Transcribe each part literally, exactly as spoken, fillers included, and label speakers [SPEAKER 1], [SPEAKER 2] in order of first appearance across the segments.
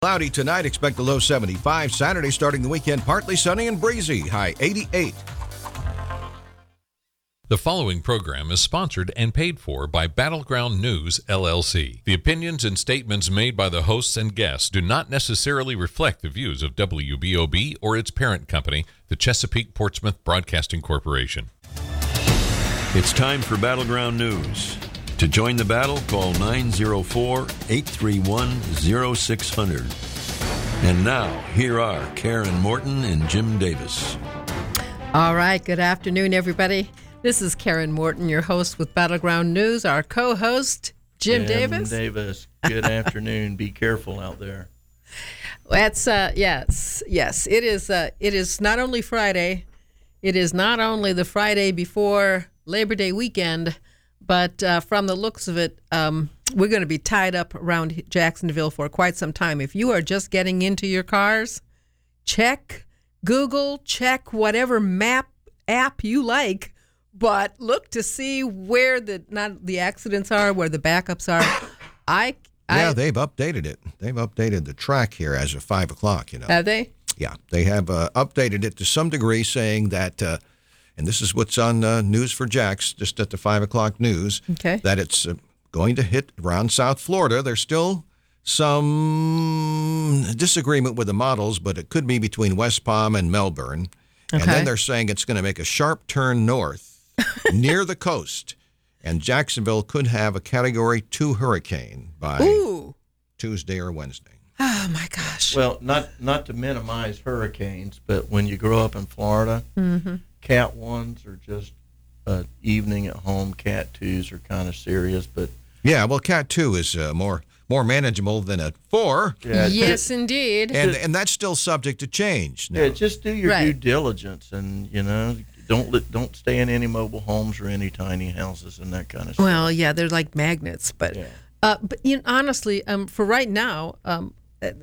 [SPEAKER 1] Cloudy tonight, expect a low seventy-five. Saturday starting the weekend, partly sunny and breezy, high eighty-eight.
[SPEAKER 2] The following program is sponsored and paid for by Battleground News, L L C. The opinions and statements made by the hosts and guests do not necessarily reflect the views of W B O B or its parent company, the Chesapeake Portsmouth Broadcasting Corporation.
[SPEAKER 3] It's time for Battleground News. To join the battle, call nine oh four, eight three one, oh six hundred. And now, here are Karen Morton and Jim Davis.
[SPEAKER 4] All right, good afternoon, everybody. This is Karen Morton, your host with Battleground News. Our co-host, Jim,
[SPEAKER 5] Jim
[SPEAKER 4] Davis.
[SPEAKER 5] Davis, good afternoon. Be careful out there.
[SPEAKER 4] That's uh, yes, yes. It is. Uh, it is not only Friday. It is not only the Friday before Labor Day weekend, but uh, from the looks of it, um, we're going to be tied up around Jacksonville for quite some time. If you are just getting into your cars, check Google, check whatever map app you like. But look to see where the not the accidents are, where the backups are. I, I
[SPEAKER 1] Yeah, they've updated it. They've updated the track here as of five o'clock, you know.
[SPEAKER 4] Have they?
[SPEAKER 1] Yeah, they have uh, updated it to some degree, saying that, uh, and this is what's on uh, News for Jax, just at the five o'clock news,
[SPEAKER 4] Okay.
[SPEAKER 1] that it's uh, going to hit around South Florida. There's still some disagreement with the models, but it could be between West Palm and Melbourne. And
[SPEAKER 4] Okay.
[SPEAKER 1] then they're saying it's going to make a sharp turn north near the coast, and Jacksonville could have a Category two hurricane by
[SPEAKER 4] Ooh.
[SPEAKER 1] Tuesday or Wednesday.
[SPEAKER 4] Oh, my gosh.
[SPEAKER 5] Well, not not to minimize hurricanes, but when you grow up in Florida,
[SPEAKER 4] Mm-hmm.
[SPEAKER 5] Cat ones are just an evening at home. Cat twos are kind of serious, but
[SPEAKER 1] Yeah, well, Cat two is uh, more more manageable than a four,
[SPEAKER 5] yeah,
[SPEAKER 4] Yes, indeed.
[SPEAKER 1] and and that's still subject to change.
[SPEAKER 5] yeah,
[SPEAKER 1] Now.
[SPEAKER 5] just do your
[SPEAKER 4] Right.
[SPEAKER 5] due diligence, and you know, don't li- don't stay in any mobile homes or any tiny houses and that kind of stuff.
[SPEAKER 4] Well, yeah, they're like magnets, but
[SPEAKER 5] Yeah.
[SPEAKER 4] uh, but you know, honestly, um, for right now, um, uh,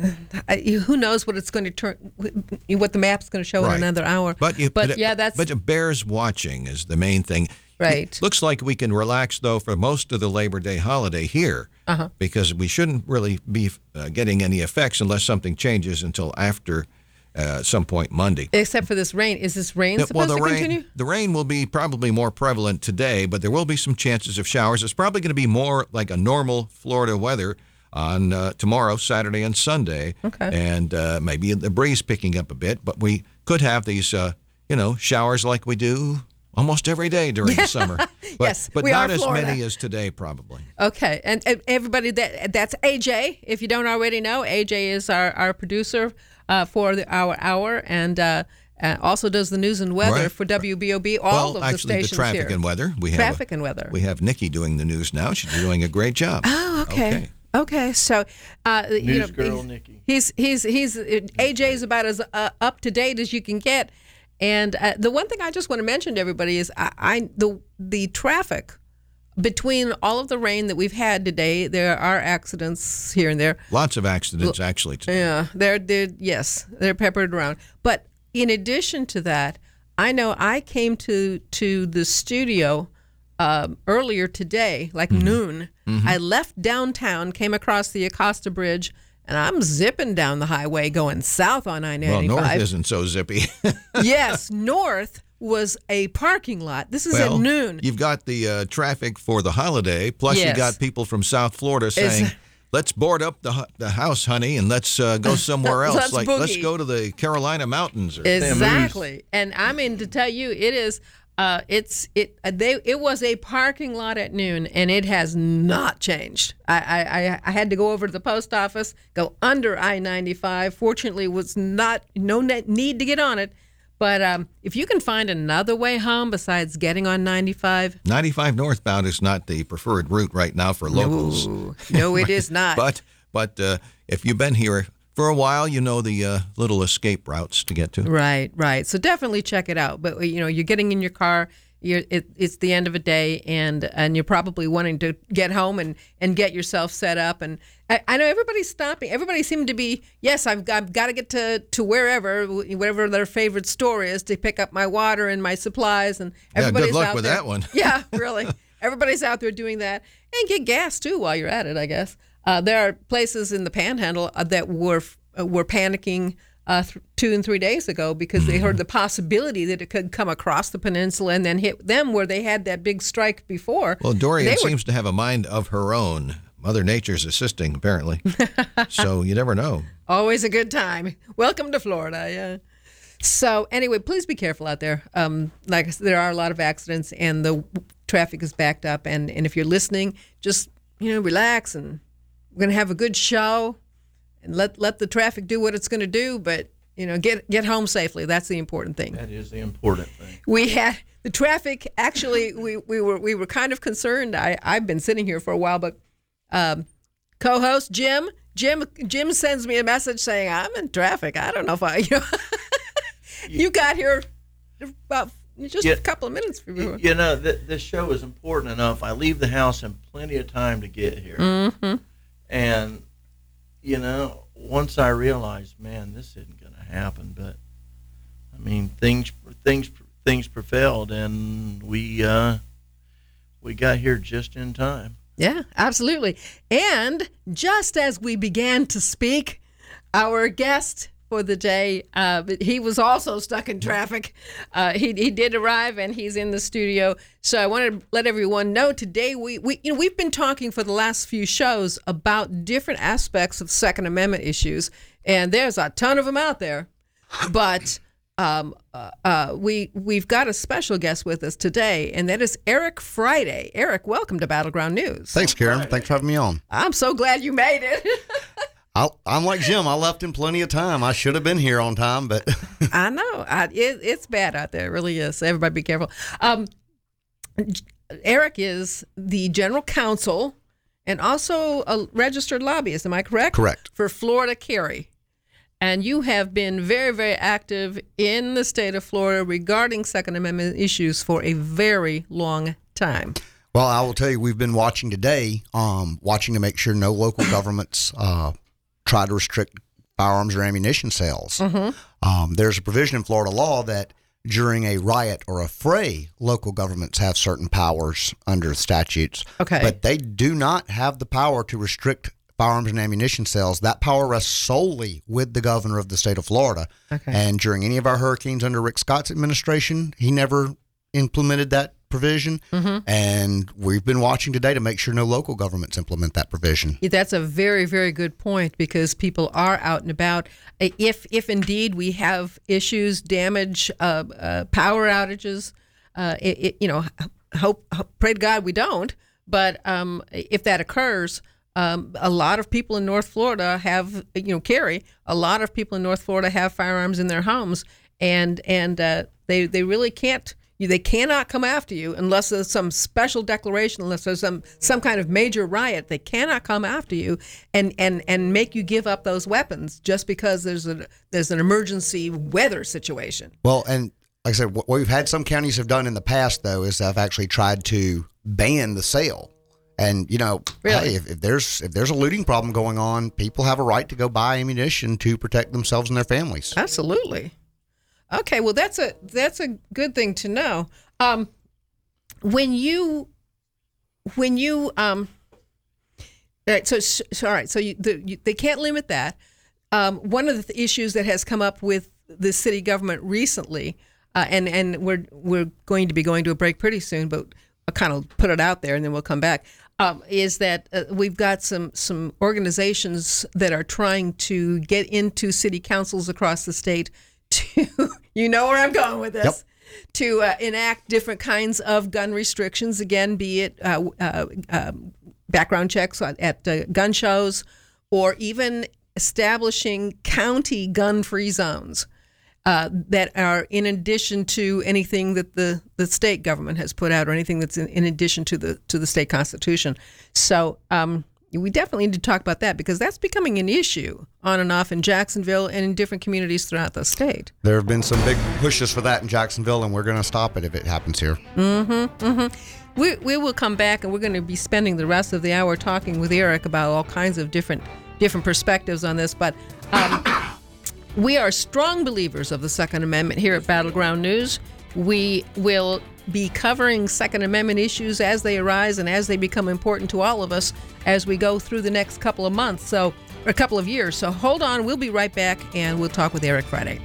[SPEAKER 4] I, who knows what it's going to turn, what the map's going to show
[SPEAKER 1] Right.
[SPEAKER 4] in another hour.
[SPEAKER 1] But, you,
[SPEAKER 4] but
[SPEAKER 1] it-
[SPEAKER 4] yeah, that's
[SPEAKER 1] but it bears watching is the main thing.
[SPEAKER 4] Right.
[SPEAKER 1] It looks like we can relax though for most of the Labor Day holiday here,
[SPEAKER 4] Uh-huh.
[SPEAKER 1] because we shouldn't really be uh, getting any effects unless something changes until after uh, some point Monday.
[SPEAKER 4] except for this rain. Is this rain
[SPEAKER 1] Yeah,
[SPEAKER 4] supposed
[SPEAKER 1] well, the
[SPEAKER 4] to
[SPEAKER 1] rain,
[SPEAKER 4] continue?
[SPEAKER 1] the rain will be probably more prevalent today, but there will be some chances of showers. It's probably going to be more like a normal Florida weather on uh, tomorrow, Saturday, and Sunday.
[SPEAKER 4] Okay.
[SPEAKER 1] And uh, maybe the breeze picking up a bit, but we could have these, uh, you know, showers like we do almost every day during the summer. But,
[SPEAKER 4] Yes,
[SPEAKER 1] but
[SPEAKER 4] we
[SPEAKER 1] not
[SPEAKER 4] are
[SPEAKER 1] as
[SPEAKER 4] Florida.
[SPEAKER 1] many as today, probably.
[SPEAKER 4] Okay, and, and everybody, that that's A J. If you don't already know, A J is our, our producer uh, for the our hour, and uh, uh, also does the news and weather
[SPEAKER 1] Right.
[SPEAKER 4] for W B O B. All
[SPEAKER 1] well,
[SPEAKER 4] of the
[SPEAKER 1] actually, the
[SPEAKER 4] stations
[SPEAKER 1] traffic
[SPEAKER 4] here.
[SPEAKER 1] and weather. We have
[SPEAKER 4] Traffic
[SPEAKER 1] a,
[SPEAKER 4] and weather.
[SPEAKER 1] We have Nikki doing the news now. She's doing a great job.
[SPEAKER 4] Oh, okay.
[SPEAKER 1] Okay.
[SPEAKER 4] Okay, so uh, you
[SPEAKER 5] News
[SPEAKER 4] know,
[SPEAKER 5] girl,
[SPEAKER 4] he's,
[SPEAKER 5] Nikki.
[SPEAKER 4] he's he's he's A J's about as uh, up to date as you can get, and uh, the one thing I just want to mention to everybody is I, I the the traffic between all of the rain that we've had today. There are accidents here and there.
[SPEAKER 1] Lots of accidents, actually, today.
[SPEAKER 4] Yeah, they're they're yes, they're peppered around. But in addition to that, I know I came to to the studio um, earlier today, like noon. I left downtown, came across the Acosta Bridge, and I'm zipping down the highway going south on I
[SPEAKER 1] Well,
[SPEAKER 4] ninety-five.
[SPEAKER 1] north isn't so zippy.
[SPEAKER 4] Yes, north was a parking lot. This is
[SPEAKER 1] Well,
[SPEAKER 4] at noon.
[SPEAKER 1] You've got the uh, traffic for the holiday, plus you
[SPEAKER 4] Yes.
[SPEAKER 1] got people from South Florida saying, let's board up the hu- the house, honey, and let's uh, go somewhere else.
[SPEAKER 4] Let's
[SPEAKER 1] like, let's
[SPEAKER 4] boogie.
[SPEAKER 1] go to the Carolina mountains. Or,
[SPEAKER 4] Exactly, and I mean to tell you, it is. Uh, it's it. uh, They it was a parking lot at noon, and it has not changed. I I, I- I had to go over to the post office, go under I ninety-five. Fortunately, was not no ne- need to get on it. But um, if you can find another way home besides getting on ninety-five,
[SPEAKER 1] ninety-five northbound is not the preferred route right now for locals.
[SPEAKER 4] no, no, it is not.
[SPEAKER 1] But but uh, if you've been here for a while, you know the uh, little escape routes to get to.
[SPEAKER 4] Right, right. So definitely check it out. But you know, you're getting in your car. You're, it, it's the end of a day, and and you're probably wanting to get home and, and get yourself set up. And I, I know everybody's stopping. Everybody seemed to be, yes, I've, I've got to get to, to wherever, whatever their favorite store is, to pick up my water and my supplies. And
[SPEAKER 1] Yeah, good
[SPEAKER 4] everybody's
[SPEAKER 1] luck
[SPEAKER 4] out
[SPEAKER 1] with
[SPEAKER 4] there.
[SPEAKER 1] that one.
[SPEAKER 4] Yeah, really. Everybody's out there doing that, and get gas too while you're at it, I guess. Uh, there are places in the Panhandle uh, that were uh, were panicking uh, th- two and three days ago because they heard the possibility that it could come across the peninsula and then hit them where they had that big strike before.
[SPEAKER 1] Well, Dorian
[SPEAKER 4] They were-
[SPEAKER 1] seems to have a mind of her own. Mother Nature's assisting, apparently. So you never know.
[SPEAKER 4] Always a good time. Welcome to Florida. Yeah. So anyway, please be careful out there. Um, like I said, there are a lot of accidents, and the traffic is backed up. And, and if you're listening, just you know relax, and we're gonna have a good show, and let let the traffic do what it's gonna do. But you know, get get home safely. That's the important thing.
[SPEAKER 5] That is the important thing.
[SPEAKER 4] We had the traffic. Actually, we, we were we were kind of concerned. I I've been sitting here for a while, but um, co-host Jim Jim Jim sends me a message saying I'm in traffic. I don't know if I you know you got here about just
[SPEAKER 5] Yeah.
[SPEAKER 4] a couple of minutes before.
[SPEAKER 5] You know, th- this show is important enough. I leave the house in plenty of time to get here.
[SPEAKER 4] Mm-hmm.
[SPEAKER 5] And, you know, once I realized, man, this isn't going to happen. But, I mean, things things things prevailed, and we uh, we got here just in time.
[SPEAKER 4] Yeah, absolutely. And just as we began to speak, our guest for the day, uh, he was also stuck in traffic. Uh, he he did arrive, and he's in the studio. So I wanted to let everyone know today we, we you know we've been talking for the last few shows about different aspects of Second Amendment issues, and there's a ton of them out there. But um, uh, uh, we we've got a special guest with us today, and that is Eric Friday. Eric, welcome to Battleground News.
[SPEAKER 6] Thanks, Karen. Thanks for having me on.
[SPEAKER 4] I'm so glad you made it.
[SPEAKER 6] I, I'm like Jim. I left in plenty of time. I should have been here on time, but
[SPEAKER 4] I know. I, it, it's bad out there. It really is. So everybody be careful. Um, Eric is the general counsel and also a registered lobbyist. Am I correct?
[SPEAKER 6] Correct.
[SPEAKER 4] For Florida Carry. And you have been very, very active in the state of Florida regarding Second Amendment issues for a very long time.
[SPEAKER 6] well, I will tell you, we've been watching today, um, watching to make sure no local governments uh, try to restrict firearms or ammunition sales.
[SPEAKER 4] Mm-hmm.
[SPEAKER 6] Um, there's a provision in Florida law that during a riot or a fray, local governments have certain powers under statutes.
[SPEAKER 4] Okay.
[SPEAKER 6] But they do not have the power to restrict firearms and ammunition sales. That power rests solely with the governor of the state of Florida.
[SPEAKER 4] Okay.
[SPEAKER 6] And during any of our hurricanes under Rick Scott's administration, he never implemented that provision.
[SPEAKER 4] Mm-hmm.
[SPEAKER 6] And we've been watching today to make sure no local governments implement that provision.
[SPEAKER 4] That's a very, very good point because people are out and about. If, if indeed we have issues, damage, uh, uh, power outages, uh, it, it, you know, hope, hope, pray to God we don't. But um, if that occurs, um, a lot of people in North Florida have, you know, carry. A lot of people in North Florida have firearms in their homes, and and uh, they they really can't. They cannot come after you unless there's some special declaration, unless there's some, some kind of major riot. They cannot come after you and, and, and make you give up those weapons just because there's a there's an emergency weather situation.
[SPEAKER 6] Well, and like I said, what we've had some counties have done in the past, though, is they've actually tried to ban the sale. And, you know,
[SPEAKER 4] Really?
[SPEAKER 6] hey, if, if there's if there's a looting problem going on, people have a right to go buy ammunition to protect themselves and their families.
[SPEAKER 4] Absolutely. Okay, well that's a that's a good thing to know. Um, when you when you um, all right, so, so all right, so you, the, you, they can't limit that. Um, one of the th- issues that has come up with the city government recently, uh, and and we're we're going to be going to a break pretty soon, but I'll kind of put it out there and then we'll come back. Um, is that uh, we've got some some organizations that are trying to get into city councils across the state to, you know where I'm going with this,
[SPEAKER 6] Yep.
[SPEAKER 4] to uh, enact different kinds of gun restrictions, again, be it uh, uh, uh, background checks at, at uh, gun shows, or even establishing county gun-free zones uh, that are in addition to anything that the, the state government has put out, or anything that's in, in addition to the to the state constitution. So um, we definitely need to talk about that because that's becoming an issue on and off in Jacksonville and in different communities throughout the state.
[SPEAKER 6] There have been some big pushes for that in Jacksonville, and we're going to stop it if it happens here.
[SPEAKER 4] Mm-hmm, mm-hmm. We, we will come back, and we're going to be spending the rest of the hour talking with Eric about all kinds of different different perspectives on this. But um, we are strong believers of the Second Amendment here at Battleground News. We will be covering Second Amendment issues as they arise and as they become important to all of us as we go through the next couple of months, so or a couple of years. So hold on, we'll be right back, and we'll talk with Eric Friday.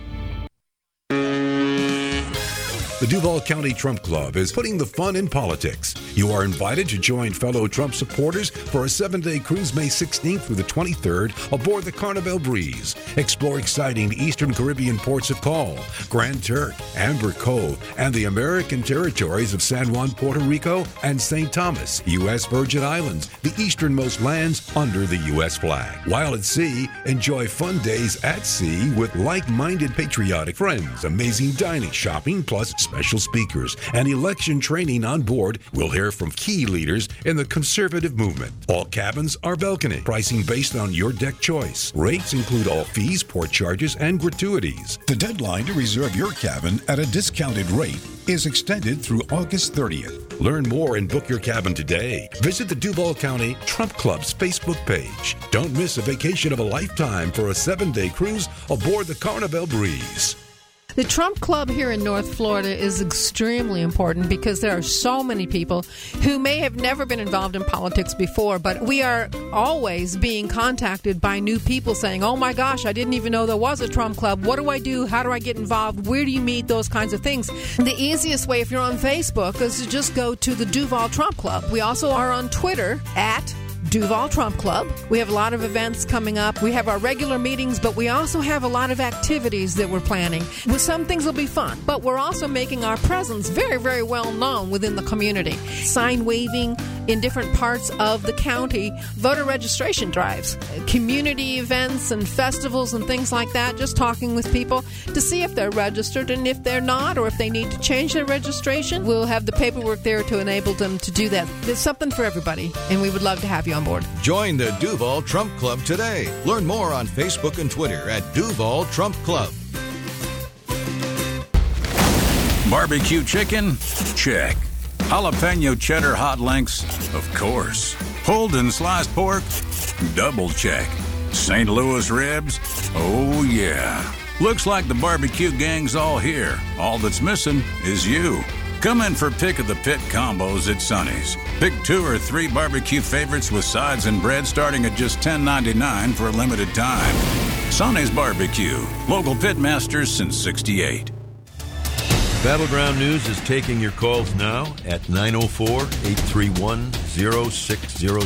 [SPEAKER 7] The Duval County Trump Club is putting the fun in politics. You are invited to join fellow Trump supporters for a seven-day cruise May sixteenth through the twenty-third aboard the Carnival Breeze. Explore exciting Eastern Caribbean ports of call, Grand Turk, Amber Cove, and the American territories of San Juan, Puerto Rico, and Saint Thomas, U S Virgin Islands, the easternmost lands under the U S flag. While at sea, enjoy fun days at sea with like-minded patriotic friends, amazing dining, shopping, plus special speakers, and election training on board. We'll hear from key leaders in the conservative movement. All cabins are balcony, pricing based on your deck choice. Rates include all fees, port charges, and gratuities. The deadline to reserve your cabin at a discounted rate is extended through August thirtieth. Learn more and book your cabin today. Visit the Duval County Trump Club's Facebook page. Don't miss a vacation of a lifetime for a seven-day cruise aboard the Carnival Breeze.
[SPEAKER 4] The Trump Club here in North Florida is extremely important because there are so many people who may have never been involved in politics before, but we are always being contacted by new people saying, oh my gosh, I didn't even know there was a Trump Club. What do I do? How do I get involved? Where do you meet? Those kinds of things. The easiest way, if you're on Facebook, is to just go to the Duval Trump Club. We also are on Twitter at Duval Trump Club. We have a lot of events coming up. We have our regular meetings, but we also have a lot of activities that we're planning. Well, some things will be fun, but we're also making our presence very, very well known within the community. Sign waving in different parts of the county, voter registration drives, community events and festivals and things like that, just talking with people to see if they're registered, and if they're not, or if they need to change their registration, we'll have the paperwork there to enable them to do that. There's something for everybody, and we would love to have you on board.
[SPEAKER 1] Join the Duval Trump Club today. Learn more on Facebook and Twitter at Duval Trump Club.
[SPEAKER 8] Barbecue chicken? Check. Jalapeno cheddar hot links? Of course. Pulled and sliced pork? Double check. Saint Louis ribs? Oh yeah. Looks like the barbecue gang's all here. All that's missing is you. Come in for Pick of the Pit combos at Sonny's. Pick two or three barbecue favorites with sides and bread starting at just ten ninety-nine for a limited time. Sonny's Barbecue. Local pit masters since sixty-eight.
[SPEAKER 3] Battleground News is taking your calls now at nine oh four, eight three one, oh six hundred.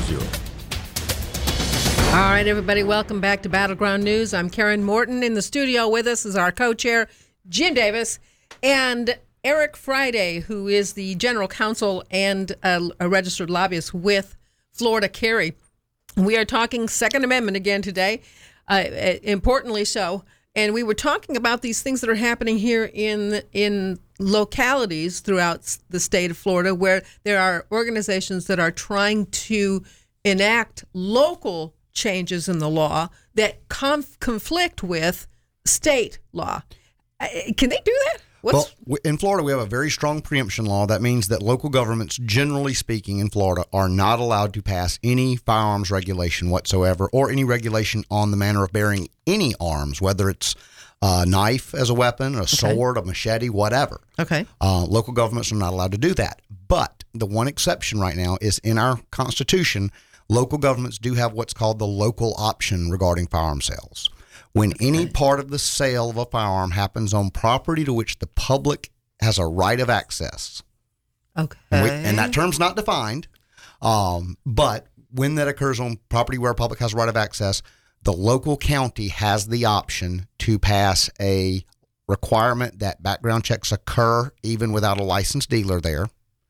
[SPEAKER 4] All right, everybody, welcome back to Battleground News. I'm Karen Morton. In the studio with us is our co-chair, Jim Davis, and Eric Friday, who is the general counsel and a, a registered lobbyist with Florida Carry. We are talking Second Amendment again today, uh, importantly so. And we were talking about these things that are happening here in in localities throughout the state of Florida, where there are organizations that are trying to enact local changes in the law that conf- conflict with state law. Can they do that? What's...
[SPEAKER 6] Well, in Florida, we have a very strong preemption law. That means that local governments, generally speaking, in Florida, are not allowed to pass any firearms regulation whatsoever, or any regulation on the manner of bearing any arms, whether it's a knife as a weapon, a okay. sword, a machete, whatever.
[SPEAKER 4] Okay.
[SPEAKER 6] Uh, local governments are not allowed to do that. But the one exception right now is in our Constitution, local governments do have what's called the local option regarding firearm sales. When okay. any part of the sale of a firearm happens on property to which the public has a right of access.
[SPEAKER 4] Okay.
[SPEAKER 6] And, we, and that term's not defined, um, but when that occurs on property where a public has a right of access, the local county has the option to pass a requirement that background checks occur even without a licensed dealer there,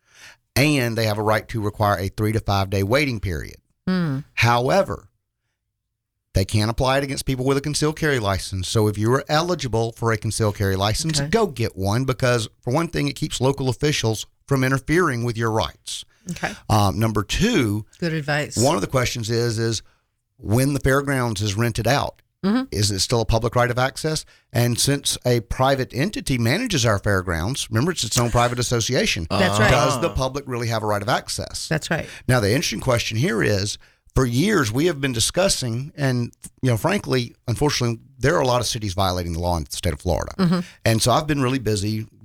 [SPEAKER 6] and they have a right to require a three to five day waiting period. Mm. However, they can't apply it against people with a concealed carry license. So if you are eligible for a concealed carry license, okay. go get one, because for one thing, it keeps local officials from interfering with your rights.
[SPEAKER 4] Okay.
[SPEAKER 6] Um, number two,
[SPEAKER 4] good advice.
[SPEAKER 6] One of the questions is, is when the fairgrounds is rented out, mm-hmm. is it still a public right of access? And since a private entity manages our fairgrounds, remember, it's its own private association.
[SPEAKER 4] That's right.
[SPEAKER 6] Does the public really have a right of access?
[SPEAKER 4] That's right.
[SPEAKER 6] Now, the interesting question here is, for years, we have been discussing, and, you know, frankly, unfortunately, there are a lot of cities violating the law in the state of Florida. Mm-hmm. And so I've been really busy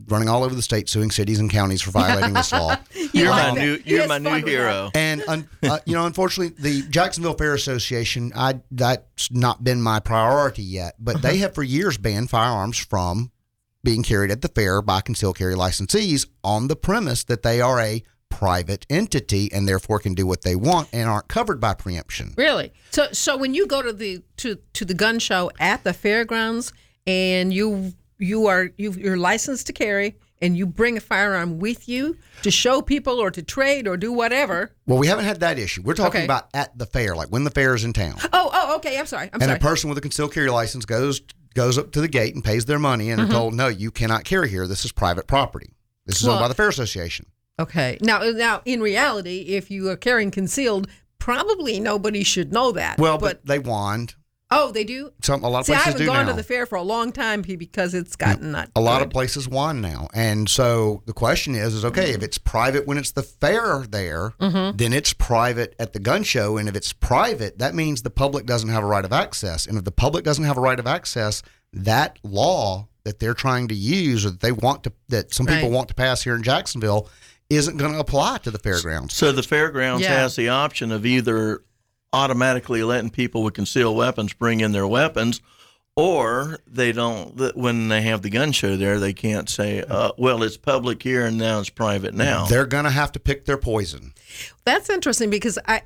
[SPEAKER 6] running all over the state, suing cities and counties for violating this law.
[SPEAKER 5] You're
[SPEAKER 4] like
[SPEAKER 5] my
[SPEAKER 4] that.
[SPEAKER 5] new,
[SPEAKER 4] He
[SPEAKER 5] you're
[SPEAKER 4] has
[SPEAKER 5] my
[SPEAKER 4] fun
[SPEAKER 5] new
[SPEAKER 4] with
[SPEAKER 5] hero.
[SPEAKER 6] And un, uh, you know, unfortunately, the Jacksonville Fair Association, I that's not been my priority yet, but they have for years banned firearms from being carried at the fair by concealed carry licensees on the premise that they are a private entity and therefore can do what they want and aren't covered by preemption.
[SPEAKER 4] Really? So so when you go to the to, to the gun show at the fairgrounds and you you are you you're licensed to carry and you bring a firearm with you to show people or to trade or do whatever.
[SPEAKER 6] Well, we haven't had that issue. We're talking
[SPEAKER 4] Okay.
[SPEAKER 6] about at the fair, like when the fair is in town.
[SPEAKER 4] Oh, oh, okay. I'm sorry. I'm
[SPEAKER 6] and
[SPEAKER 4] sorry.
[SPEAKER 6] a person with a concealed carry license goes goes up to the gate and pays their money and
[SPEAKER 4] Mm-hmm.
[SPEAKER 6] are told, no, you cannot carry here. This is private property. This is owned
[SPEAKER 4] Well-
[SPEAKER 6] by the Fair Association.
[SPEAKER 4] Okay. Now, now, in reality, if you are carrying concealed, probably nobody should know that.
[SPEAKER 6] Well, but, they wand.
[SPEAKER 4] oh, they do.
[SPEAKER 6] Some a lot of
[SPEAKER 4] See, I
[SPEAKER 6] places
[SPEAKER 4] haven't
[SPEAKER 6] do
[SPEAKER 4] gone
[SPEAKER 6] now.
[SPEAKER 4] to the fair for a long time P- because it's gotten not
[SPEAKER 6] A lot of
[SPEAKER 4] good.
[SPEAKER 6] places wand now, and so the question is, is okay if it's private when it's the fair there,
[SPEAKER 4] Mm-hmm.
[SPEAKER 6] then it's private at the gun show, and if it's private, that means the public doesn't have a right of access, and if the public doesn't have a right of access, that law that they're trying to use or that they want to that some people
[SPEAKER 4] Right.
[SPEAKER 6] want to pass here in Jacksonville isn't going to apply to the fairgrounds.
[SPEAKER 5] So the fairgrounds
[SPEAKER 4] Yeah.
[SPEAKER 5] has the option of either automatically letting people with concealed weapons bring in their weapons, or they don't. that When they have the gun show there, they can't say, uh, "Well, it's public here and now it's private now."
[SPEAKER 6] They're going to have to pick their poison.
[SPEAKER 4] That's interesting because I,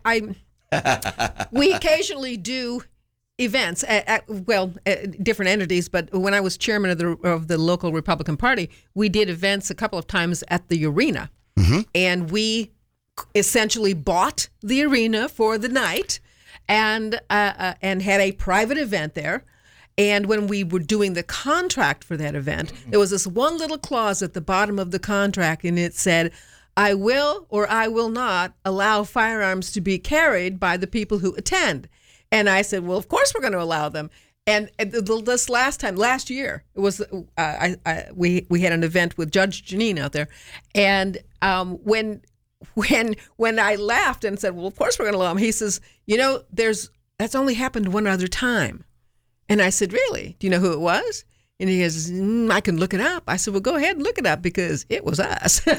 [SPEAKER 4] I we occasionally do events at, at well at different entities, but when I was chairman of the of the local Republican Party, we did events a couple of times at the arena, and we essentially bought the arena for the night, and uh, uh, and had a private event there. And when we were doing the contract for that event, there was this one little clause at the bottom of the contract, and it said, I will or I will not allow firearms to be carried by the people who attend. And I said, well, of course we're going to allow them. And and the- the- this last time, last year, it was uh, I, I we we had an event with Judge Janine out there, and um, when when when I laughed and said, well, of course we're going to allow them, he says, you know, there's that's only happened one other time. And I said, really? Do you know who it was? And he goes, mm, I can look it up. I said, well, go ahead and look it up because it was us. We're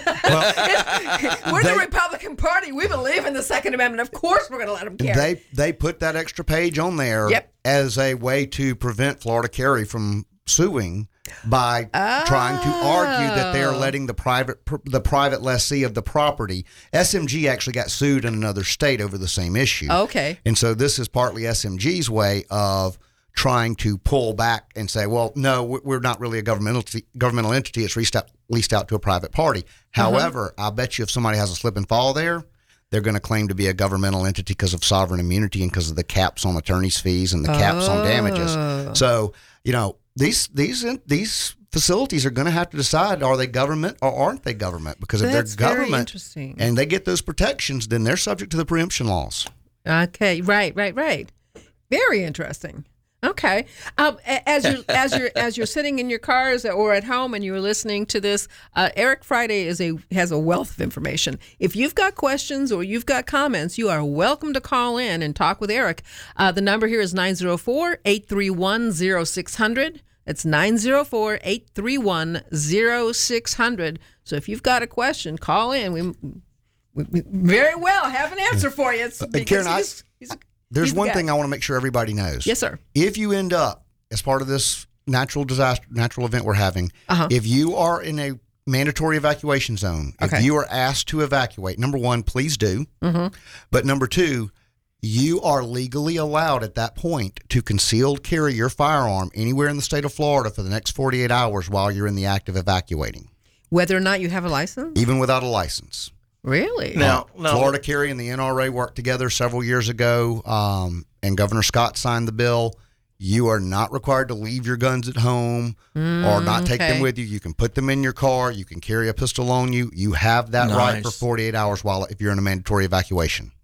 [SPEAKER 4] the Republican Party. We believe in the Second Amendment. Of course we're going to let them carry.
[SPEAKER 6] They they put that extra page on there
[SPEAKER 4] Yep.
[SPEAKER 6] as a way to prevent Florida Carry from suing by trying to argue that they are
[SPEAKER 4] Oh.
[SPEAKER 6] letting the private the private lessee of the property. S M G actually got sued in another state over the same issue.
[SPEAKER 4] Okay.
[SPEAKER 6] And so this is partly S M G's way of trying to pull back and say, well, no, we- we're not really a governmental governmental entity. It's leased out, leased out to a private party. However, I bet you if somebody has a slip and fall there, they're going to claim to be a governmental entity because of sovereign immunity and because of the caps on attorney's fees and the caps on damages. So, you know, these these these facilities are going to have to decide, are they government or aren't they government? Because if
[SPEAKER 4] That's
[SPEAKER 6] they're
[SPEAKER 4] very
[SPEAKER 6] government
[SPEAKER 4] interesting.
[SPEAKER 6] and they get those protections, then they're subject to the preemption laws.
[SPEAKER 4] Okay, right, right, right. Very interesting. Okay, um, a- as you as you're as you're sitting in your cars or at home and you're listening to this, uh, Eric Friday is a has a wealth of information. If you've got questions or you've got comments, you are welcome to call in and talk with Eric. Uh, the number here is nine zero four, eight three one, zero six zero zero. It's nine zero four, eight three one, zero six zero zero. So if you've got a question, call in. We, we, we very well have an answer for you. It's because
[SPEAKER 6] Karen, I-
[SPEAKER 4] he's- he's a-
[SPEAKER 6] There's
[SPEAKER 4] he's the
[SPEAKER 6] one
[SPEAKER 4] guy.
[SPEAKER 6] thing I want to make sure everybody knows.
[SPEAKER 4] Yes, sir.
[SPEAKER 6] If you end up as part of this natural disaster, natural event we're having,
[SPEAKER 4] Uh-huh.
[SPEAKER 6] if you are in a mandatory evacuation zone,
[SPEAKER 4] Okay.
[SPEAKER 6] if you are asked to evacuate, number one, please do.
[SPEAKER 4] Mm-hmm.
[SPEAKER 6] But number two, you are legally allowed at that point to concealed carry your firearm anywhere in the state of Florida for the next forty-eight hours while you're in the act of evacuating,
[SPEAKER 4] Whether or not you have a license?
[SPEAKER 6] even without a license.
[SPEAKER 4] Really?
[SPEAKER 5] Now, now
[SPEAKER 6] Florida Carry and the N R A worked together several years ago, um, and Governor Scott signed the bill. You are not required to leave your guns at home or not take
[SPEAKER 4] okay.
[SPEAKER 6] them with you. You can put them in your car. You can carry a pistol on you. You have that right for
[SPEAKER 5] Nice.
[SPEAKER 6] forty-eight hours while if you're in a mandatory evacuation.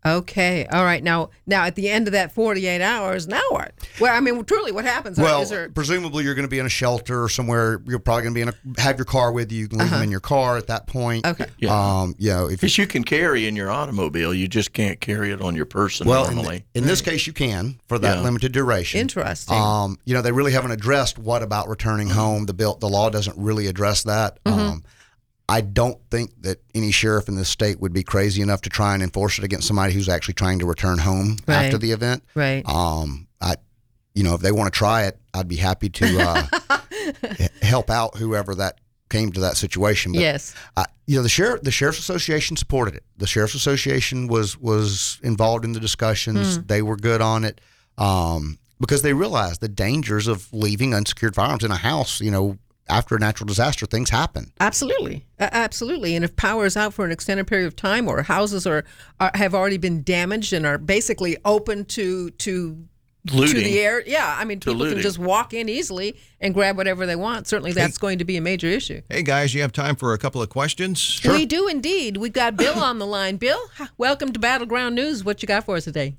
[SPEAKER 4] Okay. All right. Now, now at the end of that forty-eight hours, now what? Well, I mean, truly, what happens?
[SPEAKER 6] Well,
[SPEAKER 4] Is there...
[SPEAKER 6] presumably you're going to be in a shelter or somewhere. You're probably going to be in a have your car with you. You can leave
[SPEAKER 4] Uh-huh.
[SPEAKER 6] them in your car at that point.
[SPEAKER 4] Okay.
[SPEAKER 5] Yeah.
[SPEAKER 6] Um, you know, if
[SPEAKER 5] Because you can carry in your automobile, you just can't carry it on your person
[SPEAKER 6] well, in,
[SPEAKER 5] normally.
[SPEAKER 6] in this case, you can for that
[SPEAKER 5] Yeah.
[SPEAKER 6] limited duration.
[SPEAKER 4] Interesting.
[SPEAKER 6] Um, you know, they really haven't addressed what about returning home. The bill, the law doesn't really address that.
[SPEAKER 4] Mm-hmm.
[SPEAKER 6] Um, I don't think that any sheriff in this state would be crazy enough to try and enforce it against somebody who's actually trying to return home
[SPEAKER 4] Right.
[SPEAKER 6] after the event.
[SPEAKER 4] Right.
[SPEAKER 6] Um, I, you know, if they want to try it, I'd be happy to uh, h- help out whoever that came to that situation. But,
[SPEAKER 4] Yes.
[SPEAKER 6] uh, you know, the sheriff, the sheriff's association supported it. The sheriff's association was was involved in the discussions.
[SPEAKER 4] Hmm.
[SPEAKER 6] They were good on it um, because they realized the dangers of leaving unsecured firearms in a house. You know, after a natural disaster, things happen.
[SPEAKER 4] Absolutely, A- absolutely. And if power is out for an extended period of time, or houses are, are have already been damaged and are basically open to to
[SPEAKER 5] Looting.
[SPEAKER 4] to the air, yeah. I mean,
[SPEAKER 5] To
[SPEAKER 4] people can
[SPEAKER 5] looting.
[SPEAKER 4] just walk in easily and grab whatever they want. Certainly, that's going to be a major issue.
[SPEAKER 1] Hey, guys, you have time for a couple of questions?
[SPEAKER 4] We do indeed. We've got Bill on the line. Bill, h- welcome to Battleground News. What you got for us today?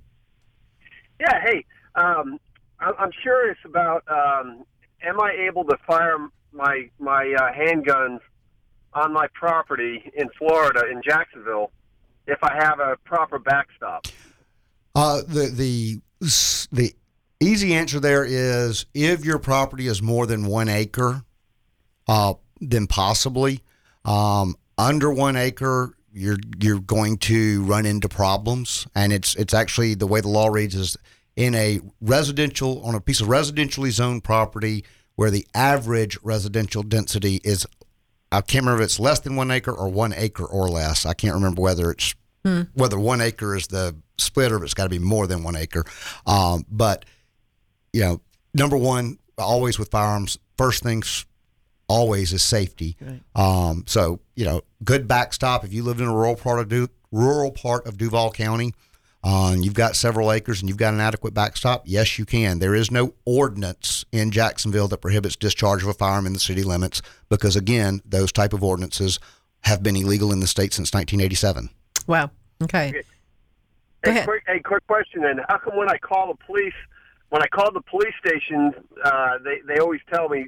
[SPEAKER 9] Yeah, hey, um, I- I'm curious about, um, am I able to fire my my uh, handguns on my property in Florida, in Jacksonville, if I have a proper backstop?
[SPEAKER 6] Uh, the the the easy answer there is if your property is more than one acre, uh, then possibly. Um, under one acre, you're you're going to run into problems, and it's it's actually the way the law reads is in a residential on a piece of residentially zoned property where the average residential density is, I can't remember if it's less than one acre or one acre or less. I can't remember whether it's whether one acre is the split or if it's got to be more than one acre. Um, but, you know, number one, always with firearms, first things always is safety. Um, so, you know, good backstop. If you live in a rural part of du- rural part of Duval County, uh, and you've got several acres and you've got an adequate backstop, yes, you can. There is no ordinance in Jacksonville that prohibits discharge of a firearm in the city limits because, again, those type of ordinances have been illegal in the state since nineteen eighty-seven.
[SPEAKER 4] Wow. Okay. Go
[SPEAKER 9] Hey,
[SPEAKER 4] ahead.
[SPEAKER 9] quick, hey, quick question then. How come when I call the police, when I call the police station, uh, they, they always tell me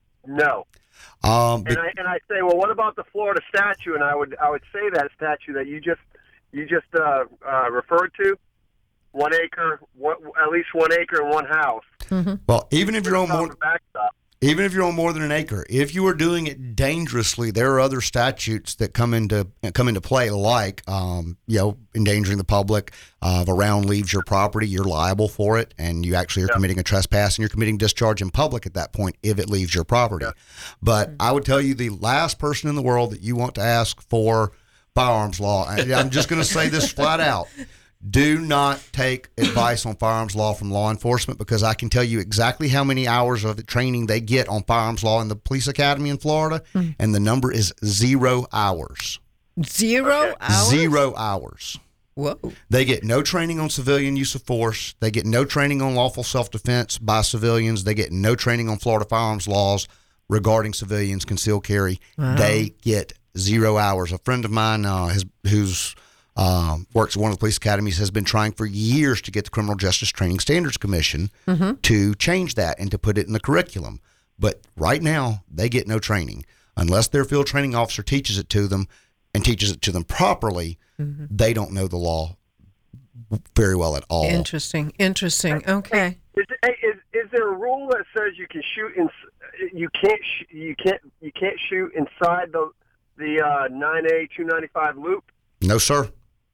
[SPEAKER 9] no?
[SPEAKER 6] Um,
[SPEAKER 9] And I and I say, well, what about the Florida statute? And I would I would say that statute that you just you just uh, uh, referred to, one acre, one, at least one acre and one house.
[SPEAKER 6] well, even if you're on more,
[SPEAKER 9] Proper backstop.
[SPEAKER 6] even if you're on more than an acre, if you are doing it dangerously, there are other statutes that come into come into play, like um, you know, endangering the public. Uh, if a round leaves your property, you're liable for it, and you actually are
[SPEAKER 9] Yeah.
[SPEAKER 6] committing a trespass, and you're committing discharge in public at that point if it leaves your property.
[SPEAKER 9] Yeah.
[SPEAKER 6] But I would tell you, the last person in the world that you want to ask for firearms law, and I'm just going to say this flat out. Do not take advice on firearms law from law enforcement, because I can tell you exactly how many hours of training they get on firearms law in the police academy in Florida, and the number is zero hours.
[SPEAKER 4] Zero hours.
[SPEAKER 6] Zero hours.
[SPEAKER 4] Whoa.
[SPEAKER 6] They get no training on civilian use of force. They get no training on lawful self-defense by civilians. They get no training on Florida firearms laws regarding civilians concealed carry. They get zero hours. A friend of mine uh, has, who's um, works at one of the police academies has been trying for years to get the Criminal Justice Training Standards Commission to change that and to put it in the curriculum. But right now, they get no training. Unless their field training officer teaches it to them and teaches it to them properly, they don't know the law very well at all.
[SPEAKER 4] Interesting. Interesting. Okay.
[SPEAKER 9] Is, hey, is is there a rule that says you can shoot in? You can't. Sh- you can't. You can't shoot inside the the uh, nine A two ninety-five loop.
[SPEAKER 6] No, sir.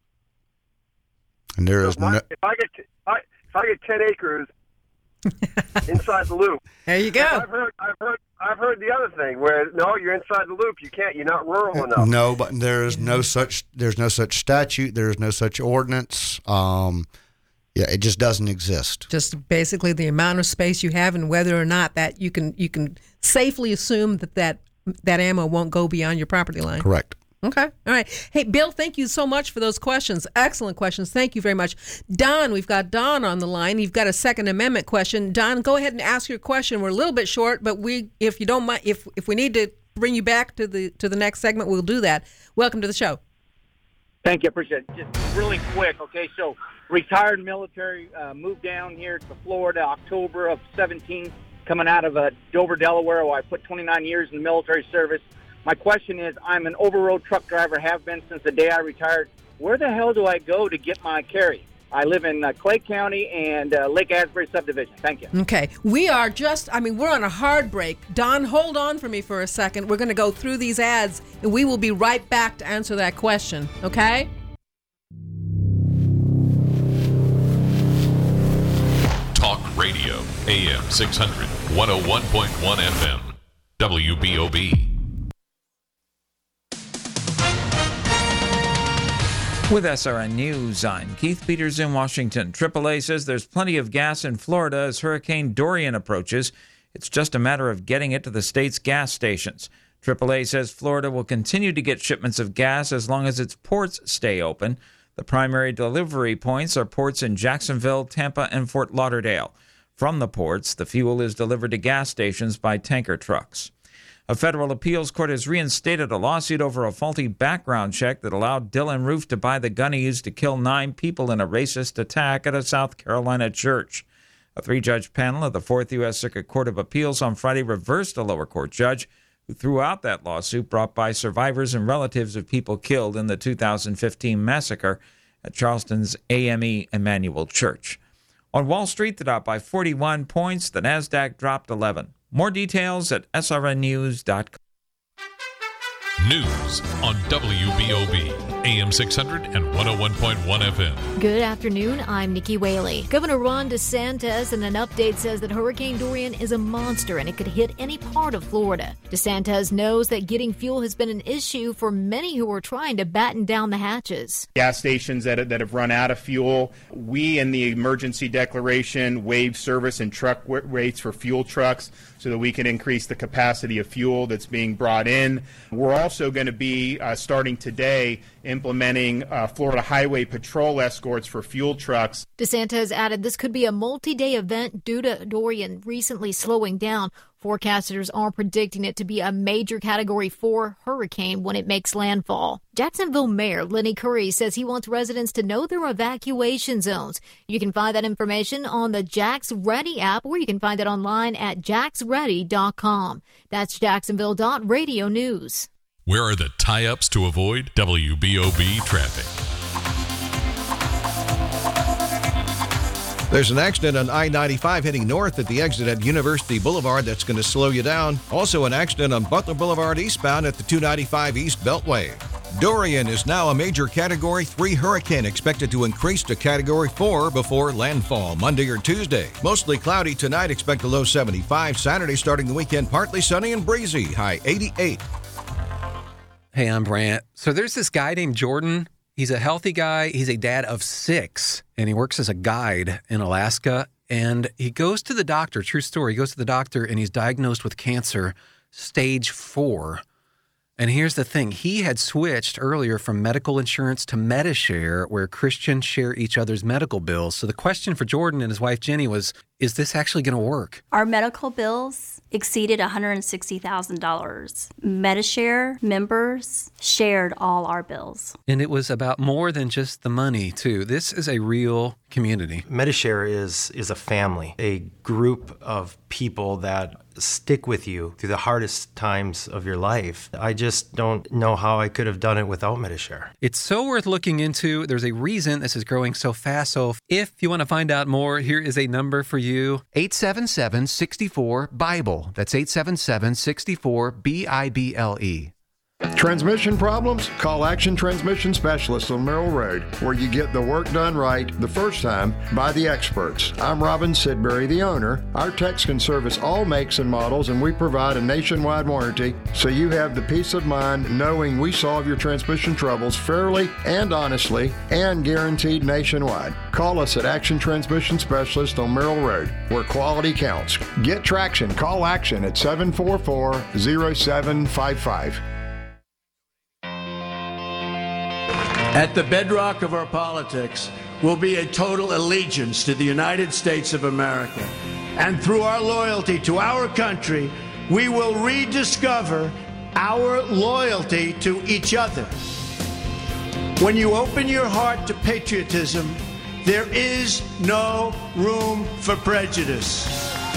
[SPEAKER 6] And there
[SPEAKER 9] So
[SPEAKER 6] is
[SPEAKER 9] if, my,
[SPEAKER 6] no.
[SPEAKER 9] if I get t- if I, if I get ten acres inside the loop,
[SPEAKER 4] There you go.
[SPEAKER 9] I've heard I've heard I've heard the other thing where no, you're inside the loop. You can't. You're not rural enough.
[SPEAKER 6] No, but there is no such. There's no such statute. There is no such ordinance. Um, yeah, it just doesn't exist.
[SPEAKER 4] Just basically the amount of space you have and whether or not that you can you can safely assume that that, that ammo won't go beyond your property line.
[SPEAKER 6] Correct.
[SPEAKER 4] Okay. All right. Hey, Bill, thank you so much for those questions. Excellent questions. Thank you very much. Don, we've got Don on the line. You've got a Second Amendment question. Don, go ahead and ask your question. We're a little bit short, but we, if you don't mind, if if we need to bring you back to the to the next segment, we'll do that. Welcome to the show.
[SPEAKER 10] Thank you. I appreciate it. Just really quick, okay? So retired military, uh, moved down here to Florida October of seventeen, coming out of uh, Dover, Delaware, where I put twenty-nine years in the military service. My question is, I'm an over-road truck driver, have been since the day I retired. Where the hell do I go to get my carry? I live in uh, Clay County and uh, Lake Asbury subdivision. Thank you.
[SPEAKER 4] Okay. We are just, I mean, we're on a hard break. Don, hold on for me for a second. We're going to go through these ads, and we will be right back to answer that question. Okay?
[SPEAKER 2] Talk Radio, A M six hundred, one oh one point one F M, W B O B.
[SPEAKER 11] With S R N News, I'm Keith Peters in Washington. triple A says there's plenty of gas in Florida as Hurricane Dorian approaches. It's just a matter of getting it to the state's gas stations. triple A says Florida will continue to get shipments of gas as long as its ports stay open. The primary delivery points are ports in Jacksonville, Tampa, and Fort Lauderdale. From the ports, the fuel is delivered to gas stations by tanker trucks. A federal appeals court has reinstated a lawsuit over a faulty background check that allowed Dylan Roof to buy the gun he used to kill nine people in a racist attack at a South Carolina church. A three-judge panel of the Fourth U S Circuit Court of Appeals on Friday reversed a lower court judge who threw out that lawsuit brought by survivors and relatives of people killed in the two thousand fifteen massacre at Charleston's A M E Emmanuel Church. On Wall Street, the Dow by forty-one points, the NASDAQ dropped eleven. More details at S R N news dot com.
[SPEAKER 2] News on W B O B, A M six hundred and one oh one point one F M.
[SPEAKER 12] Good afternoon, I'm Nikki Whaley. Governor Ron DeSantis in an update says that Hurricane Dorian is a monster and it could hit any part of Florida. DeSantis knows that getting fuel has been an issue for many who are trying to batten down the hatches.
[SPEAKER 13] Gas stations that, that have run out of fuel, we in the emergency declaration waived service and truck rates for fuel trucks so that we can increase the capacity of fuel that's being brought in. We're also going to be uh, starting today implementing uh, Florida Highway Patrol escorts for fuel trucks.
[SPEAKER 12] DeSantis added this could be a multi-day event due to Dorian recently slowing down. Forecasters are predicting it to be a major Category four hurricane when it makes landfall. Jacksonville Mayor Lenny Curry says he wants residents to know their evacuation zones. You can find that information on the Jax Ready app, or you can find it online at jax ready dot com. That's Jacksonville dot radio news.
[SPEAKER 2] Where are the tie-ups to avoid W B O B traffic?
[SPEAKER 1] There's an accident on I ninety-five heading north at the exit at University Boulevard that's going to slow you down. Also an accident on Butler Boulevard eastbound at the two ninety-five East Beltway. Dorian is now a major Category three hurricane, expected to increase to Category four before landfall Monday or Tuesday. Mostly cloudy tonight, expect a low seventy-five. Saturday starting the weekend, partly sunny and breezy, high eighty-eight.
[SPEAKER 14] Hey, I'm Brant. So there's this guy named Jordan. He's a healthy guy. He's a dad of six, and he works as a guide in Alaska. And he goes to the doctor, true story, he goes to the doctor, and he's diagnosed with cancer, stage four. And here's the thing. He had switched earlier from medical insurance to Medishare, where Christians share each other's medical bills. So the question for Jordan and his wife, Jenny, was, is this actually going to work?
[SPEAKER 15] Our medical bills exceeded one hundred sixty thousand dollars. Medishare members shared all our bills.
[SPEAKER 14] And it was about more than just the money, too. This is a real community.
[SPEAKER 16] Medishare is is a family, a group of people that stick with you through the hardest times of your life. I just don't know how I could have done it without Medishare.
[SPEAKER 14] It's so worth looking into. There's a reason this is growing so fast. So if you want to find out more, here is a number for you.
[SPEAKER 17] eight seven seven, six four, BIBLE. That's eight seven seven, six four, B I B L E.
[SPEAKER 18] Transmission problems? Call Action Transmission Specialists on Merrill Road, where you get the work done right the first time by the experts. I'm Robin Sidbury, the owner. Our techs can service all makes and models, and we provide a nationwide warranty, so you have the peace of mind knowing we solve your transmission troubles fairly and honestly and guaranteed nationwide. Call us at Action Transmission Specialist on Merrill Road, where quality counts. Get traction. Call Action at seven four four, zero seven five five.
[SPEAKER 19] At the bedrock of our politics will be a total allegiance to the United States of America. And through our loyalty to our country, we will rediscover our loyalty to each other. When you open your heart to patriotism, there is no room for prejudice.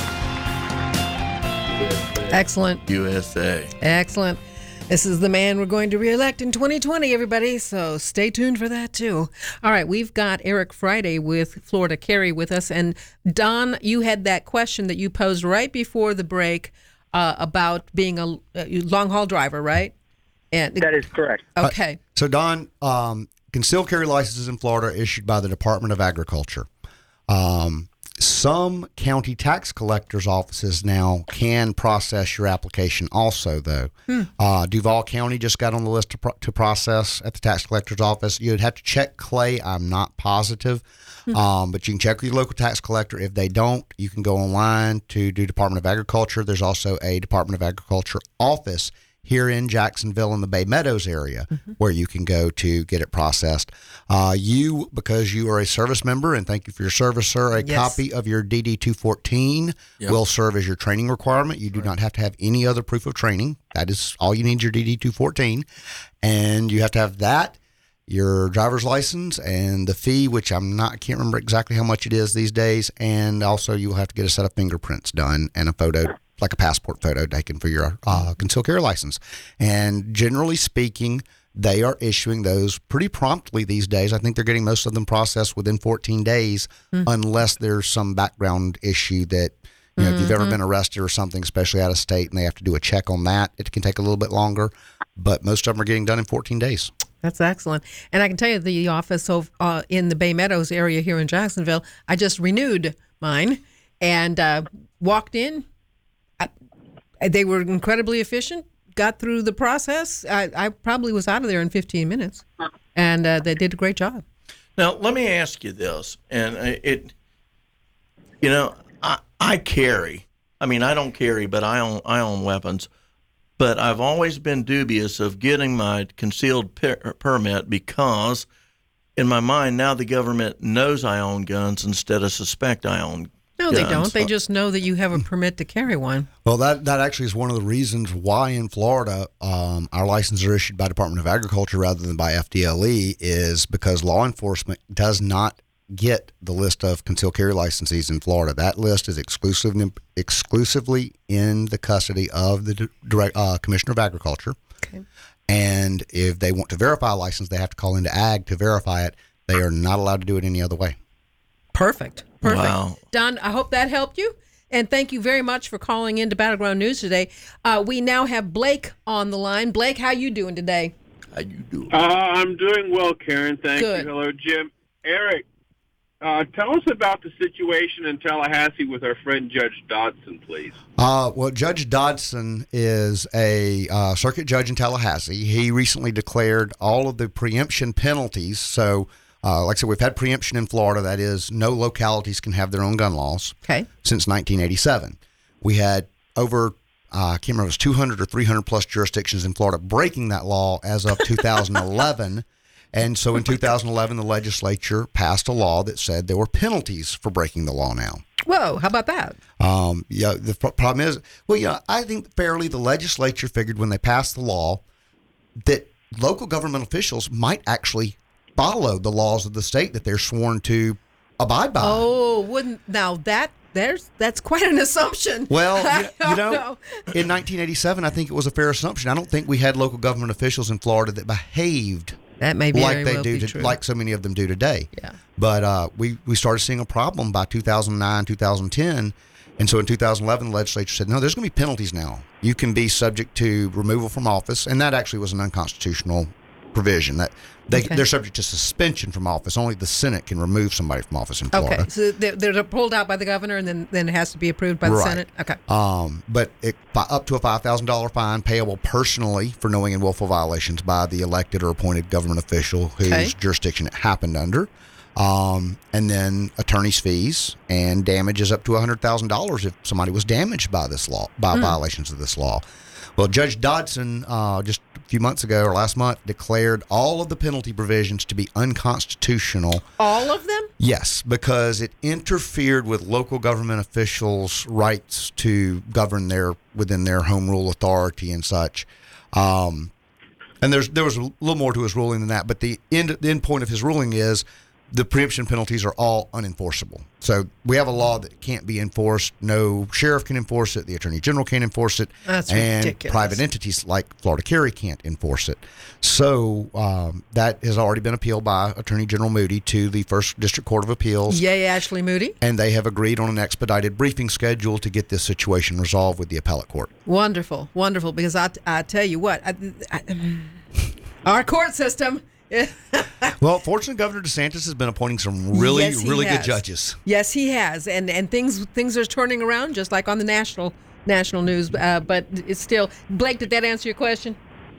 [SPEAKER 4] Excellent.
[SPEAKER 5] U S A.
[SPEAKER 4] Excellent. This is the man we're going to reelect in twenty twenty, everybody, so stay tuned for that, too. All right, we've got Eric Friday with Florida Carry with us. And, Don, you had that question that you posed right before the break uh, about being a, a long-haul driver, right? And
[SPEAKER 20] that is correct.
[SPEAKER 4] Okay.
[SPEAKER 6] Uh, so, Don, um, concealed carry licenses in Florida are issued by the Department of Agriculture. Um, some county tax collectors' offices now can process your application also, though. Hmm. Uh, Duval County just got on the list to, pro- to process at the tax collector's office. You'd have to check Clay. I'm not positive. Hmm. Um, but you can check with your local tax collector. If they don't, you can go online to do Department of Agriculture. There's also a Department of Agriculture office here in Jacksonville in the Bay Meadows area, mm-hmm. where you can go to get it processed. Uh, you, because you are a service member, and thank you for your service, sir, a
[SPEAKER 4] yes.
[SPEAKER 6] copy of your D D two fourteen yep. will serve as your training requirement. You do right. not have to have any other proof of training. That is all you need, your D D two fourteen. And you have to have that, your driver's license, and the fee, which I'm not, I can't remember exactly how much it is these days. And also you'll have to get a set of fingerprints done and a photo, like a passport photo taken for your uh, concealed carry license. And generally speaking, they are issuing those pretty promptly these days. I think they're getting most of them processed within fourteen days, mm. unless there's some background issue that, you know, mm-hmm. if you've ever been arrested or something, especially out of state, and they have to do a check on that, it can take a little bit longer. But most of them are getting done in fourteen days.
[SPEAKER 4] That's excellent. And I can tell you the office of, uh, in the Bay Meadows area here in Jacksonville, I just renewed mine and uh, walked in. They were incredibly efficient, got through the process. I, I probably was out of there in fifteen minutes, and uh, they did a great job.
[SPEAKER 5] Now, let me ask you this, and it, you know, I, I carry. I mean, I don't carry, but I own I own weapons. But I've always been dubious of getting my concealed per- permit because, in my mind, now the government knows I own guns instead of suspect I own guns.
[SPEAKER 4] No, they don't. They just know that you have a permit to carry one.
[SPEAKER 6] Well, that that actually is one of the reasons why in Florida um, our licenses are issued by Department of Agriculture rather than by F D L E, is because law enforcement does not get the list of concealed carry licensees in Florida. That list is exclusive, exclusively in the custody of the direct, uh, Commissioner of Agriculture.
[SPEAKER 4] Okay.
[SPEAKER 6] And if they want to verify a license, they have to call into Ag to verify it. They are not allowed to do it any other way.
[SPEAKER 4] Perfect. Perfect.
[SPEAKER 5] Wow.
[SPEAKER 4] Don, I hope that helped you. And thank you very much for calling into Battleground News today. Uh, we now have Blake on the line. Blake, how you doing today?
[SPEAKER 5] How you doing?
[SPEAKER 21] Uh, I'm doing well, Karen. Thank
[SPEAKER 4] Good.
[SPEAKER 21] you. Hello, Jim. Eric, uh, tell us about the situation in Tallahassee with our friend Judge Dodson, please.
[SPEAKER 6] Uh, well, Judge Dodson is a uh, circuit judge in Tallahassee. He recently declared all of the preemption penalties. So, uh, like I said, we've had preemption in Florida. That is, no localities can have their own gun laws.
[SPEAKER 4] Okay.
[SPEAKER 6] Since nineteen eighty-seven. We had over, uh, I can't remember, it was two hundred or three hundred plus jurisdictions in Florida breaking that law as of two thousand eleven. And so in two thousand eleven, the legislature passed a law that said there were penalties for breaking the law now.
[SPEAKER 4] Whoa, how about that?
[SPEAKER 6] Um, yeah, the pro- problem is, well, yeah, I think fairly the legislature figured when they passed the law that local government officials might actually follow the laws of the state that they're sworn to abide by.
[SPEAKER 4] Oh, wouldn't now that there's that's quite an assumption.
[SPEAKER 6] Well, you, you know,
[SPEAKER 4] know,
[SPEAKER 6] in nineteen eighty-seven, I think it was a fair assumption. I don't think we had local government officials in Florida that behaved
[SPEAKER 4] that may be
[SPEAKER 6] like
[SPEAKER 4] very
[SPEAKER 6] they
[SPEAKER 4] well
[SPEAKER 6] do,
[SPEAKER 4] be
[SPEAKER 6] to,
[SPEAKER 4] true.
[SPEAKER 6] like so many of them do today.
[SPEAKER 4] Yeah.
[SPEAKER 6] But uh, we we started seeing a problem by two thousand nine, two thousand ten, and so in two thousand eleven, the legislature said, no, there's going to be penalties now. You can be subject to removal from office, and that actually was an unconstitutional provision. That they
[SPEAKER 4] Okay.
[SPEAKER 6] they're subject to suspension from office. Only the Senate can remove somebody from office in Florida.
[SPEAKER 4] Okay, so they're, they're pulled out by the governor, and then, then it has to be approved by the
[SPEAKER 6] Right.
[SPEAKER 4] Senate. Okay.
[SPEAKER 6] Um, but it, fi- up to a five thousand dollars fine payable personally for knowing and willful violations by the elected or appointed government official whose
[SPEAKER 4] Okay.
[SPEAKER 6] jurisdiction it happened under. Um, and then attorney's fees and damages up to one hundred thousand dollars if somebody was damaged by this law, by
[SPEAKER 4] Hmm.
[SPEAKER 6] violations of this law. Well, Judge Dodson, uh, just a few months ago or last month, declared all of the penalty provisions to be unconstitutional.
[SPEAKER 4] All of them?
[SPEAKER 6] Yes, because it interfered with local government officials' rights to govern their within their home rule authority and such. Um, And there's there was a little more to his ruling than that, but the end the end point of his ruling is the preemption penalties are all unenforceable. So we have a law that can't be enforced. No sheriff can enforce it. The attorney general can't enforce it.
[SPEAKER 4] That's
[SPEAKER 6] and
[SPEAKER 4] ridiculous.
[SPEAKER 6] Private entities like Florida Carry can't enforce it. So um, that has already been appealed by Attorney General Moody to the First District Court of Appeals.
[SPEAKER 4] Yay, Ashley Moody.
[SPEAKER 6] And they have agreed on an expedited briefing schedule to get this situation resolved with the appellate court.
[SPEAKER 4] Wonderful, wonderful. Because I, I tell you what, I, I, our court system.
[SPEAKER 6] Well, fortunately, Governor DeSantis has been appointing some really,
[SPEAKER 4] Yes, he
[SPEAKER 6] really
[SPEAKER 4] has.
[SPEAKER 6] good judges.
[SPEAKER 4] Yes, he has, and and things things are turning around, just like on the national national news. Uh, but it's still, Blake. Did that answer your question?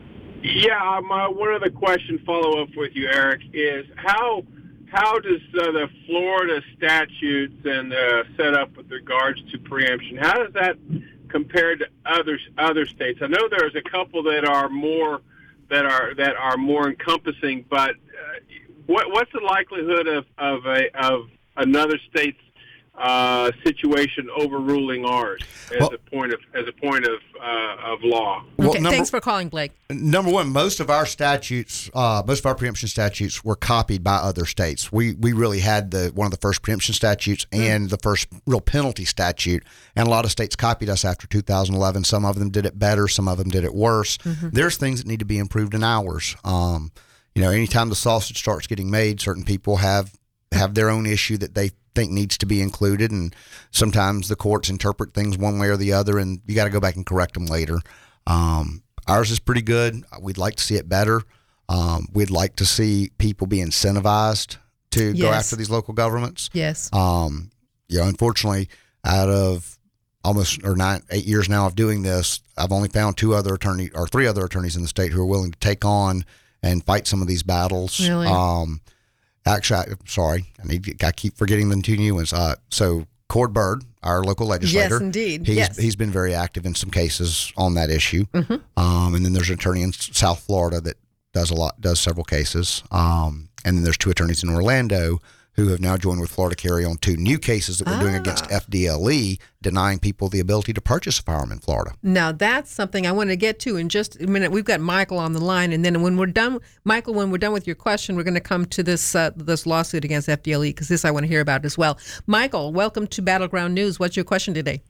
[SPEAKER 21] Yeah, my one other question follow up with you, Eric, is how how does uh, the Florida statutes and uh, set up with regards to preemption? How does that compare to other other states? I know there's a couple that are more. that are that are more encompassing, but uh, what what's the likelihood of of a of another state's uh, situation overruling ours as
[SPEAKER 6] well,
[SPEAKER 21] a point of as a point of uh, of law?
[SPEAKER 6] Well,
[SPEAKER 4] Okay,
[SPEAKER 6] number,
[SPEAKER 4] thanks for calling, Blake.
[SPEAKER 6] Number one, most of our statutes, uh, most of our preemption statutes were copied by other states. We we really had the one of the first preemption statutes and the first real penalty statute, and a lot of states copied us after two thousand eleven. Some of them did it better, some of them did it worse.
[SPEAKER 4] Mm-hmm.
[SPEAKER 6] There's things that need to be improved in ours. Um, you know, anytime the sausage starts getting made, certain people have have their own issue that they think needs to be included, and sometimes the courts interpret things one way or the other, and you got to go back and correct them later. Um, ours is pretty good. We'd like to see it better. Um, we'd like to see people be incentivized to go
[SPEAKER 4] Yes.
[SPEAKER 6] after these local governments.
[SPEAKER 4] Yes.
[SPEAKER 6] Um, you know, unfortunately, out of almost or nine, eight years now of doing this, I've only found two other attorney or three other attorneys in the state who are willing to take on and fight some of these battles.
[SPEAKER 4] Really?
[SPEAKER 6] Um, Actually, I, sorry, I need. I keep forgetting the two new ones. Uh, so Cord Bird, our local legislator,
[SPEAKER 4] Yes, indeed.
[SPEAKER 6] He's
[SPEAKER 4] Yes.
[SPEAKER 6] he's been very active in some cases on that issue.
[SPEAKER 4] Mhm.
[SPEAKER 6] Um, and then there's an attorney in South Florida that does a lot, does several cases. Um, and then there's two attorneys in Orlando who have now joined with Florida Carry on two new cases that we're doing against F D L E, denying people the ability to purchase a firearm in Florida.
[SPEAKER 4] Now that's something I want to get to in just a minute. We've got Michael on the line, and then when we're done, Michael, when we're done with your question, we're going to come to this uh, this lawsuit against F D L E because this I want to hear about as well. Michael, welcome to Battleground News. What's your question today?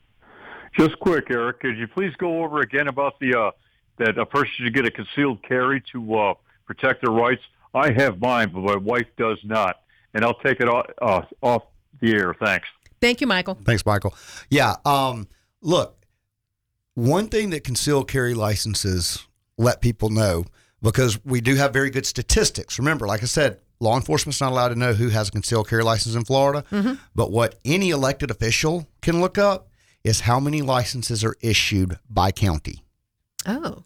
[SPEAKER 20] Just quick, Eric, could you please go over again about the uh, that a person should get a concealed carry to uh, protect their rights? I have mine, but my wife does not. And I'll take it off, uh, off the air. Thanks.
[SPEAKER 4] Thank you, Michael.
[SPEAKER 6] Thanks, Michael. Yeah. Um, look, one thing that concealed carry licenses let people know, because we do have very good statistics. Remember, like I said, law enforcement's not allowed to know who has a concealed carry license in Florida.
[SPEAKER 4] Mm-hmm.
[SPEAKER 6] But what any elected official can look up is how many licenses are issued by county.
[SPEAKER 4] Oh.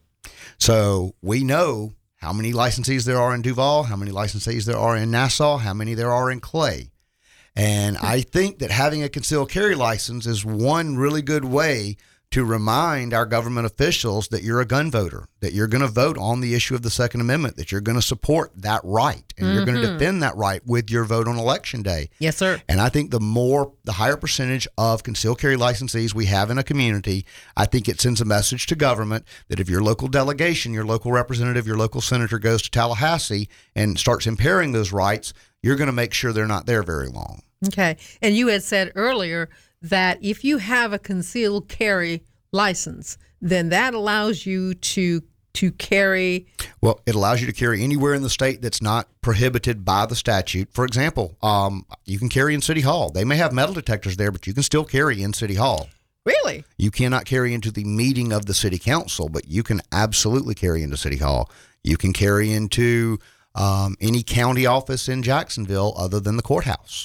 [SPEAKER 6] So we know how many licensees there are in Duval, how many licensees there are in Nassau, how many there are in Clay. And I think that having a concealed carry license is one really good way to remind our government officials that you're a gun voter, that you're going to vote on the issue of the Second Amendment, that you're going to support that right, and mm-hmm. you're going to defend that right with your vote on Election Day.
[SPEAKER 4] Yes, sir.
[SPEAKER 6] And I think the more, the higher percentage of concealed carry licensees we have in a community, I think it sends a message to government that if your local delegation, your local representative, your local senator goes to Tallahassee and starts impairing those rights, you're going to make sure they're not there very long.
[SPEAKER 4] Okay. And you had said earlier that if you have a concealed carry license, then that allows you to to carry.
[SPEAKER 6] Well, it allows you to carry anywhere in the state that's not prohibited by the statute. For example, um, you can carry in City Hall. They may have metal detectors there, but you can still carry in City Hall.
[SPEAKER 4] Really?
[SPEAKER 6] You cannot carry into the meeting of the city council, but you can absolutely carry into City Hall. You can carry into um, any county office in Jacksonville other than the courthouse.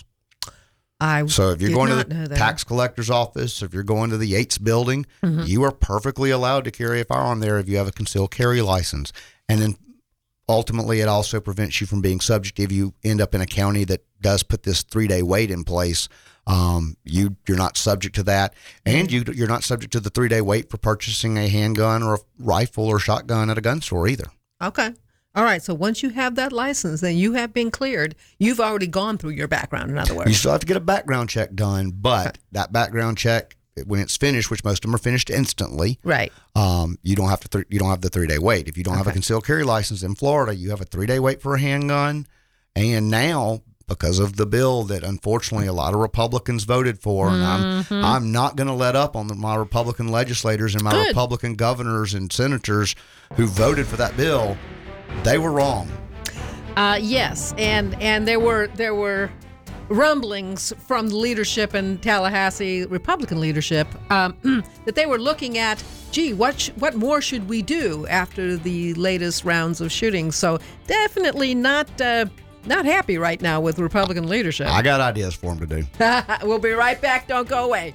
[SPEAKER 4] I
[SPEAKER 6] so if you're
[SPEAKER 4] did
[SPEAKER 6] going
[SPEAKER 4] not
[SPEAKER 6] to
[SPEAKER 4] know
[SPEAKER 6] the
[SPEAKER 4] that.
[SPEAKER 6] tax collector's office, if you're going to the Yates building,
[SPEAKER 4] Mm-hmm.
[SPEAKER 6] you are perfectly allowed to carry a firearm there if you have a concealed carry license. And then ultimately it also prevents you from being subject if you end up in a county that does put this three-day wait in place. Um, you, you're not subject to that. And you, you're not subject to the three-day wait for purchasing a handgun or a rifle or shotgun at a gun store either.
[SPEAKER 4] Okay. All right. So once you have that license, then you have been cleared. You've already gone through your background, in other words.
[SPEAKER 6] You still have to get a background check done, but that background check when it's finished, which most of them are finished instantly.
[SPEAKER 4] Right.
[SPEAKER 6] Um, you don't have to th- you don't have the three day wait. If you don't have a
[SPEAKER 4] Okay.
[SPEAKER 6] concealed carry license in Florida, you have a three day wait for a handgun. And now, because of the bill that unfortunately a lot of Republicans voted for, and I'm
[SPEAKER 4] Mhm.
[SPEAKER 6] I'm not going to let up on the, my Republican legislators and my
[SPEAKER 4] Good.
[SPEAKER 6] Republican governors and senators who voted for that bill. They were wrong.
[SPEAKER 4] Uh, yes, and and there were there were rumblings from the leadership in Tallahassee, Republican leadership, um, that they were looking at, gee, what sh- what more should we do after the latest rounds of shootings? So definitely not uh, not happy right now with Republican leadership.
[SPEAKER 6] I got ideas for them to do.
[SPEAKER 4] We'll be right back. Don't go away.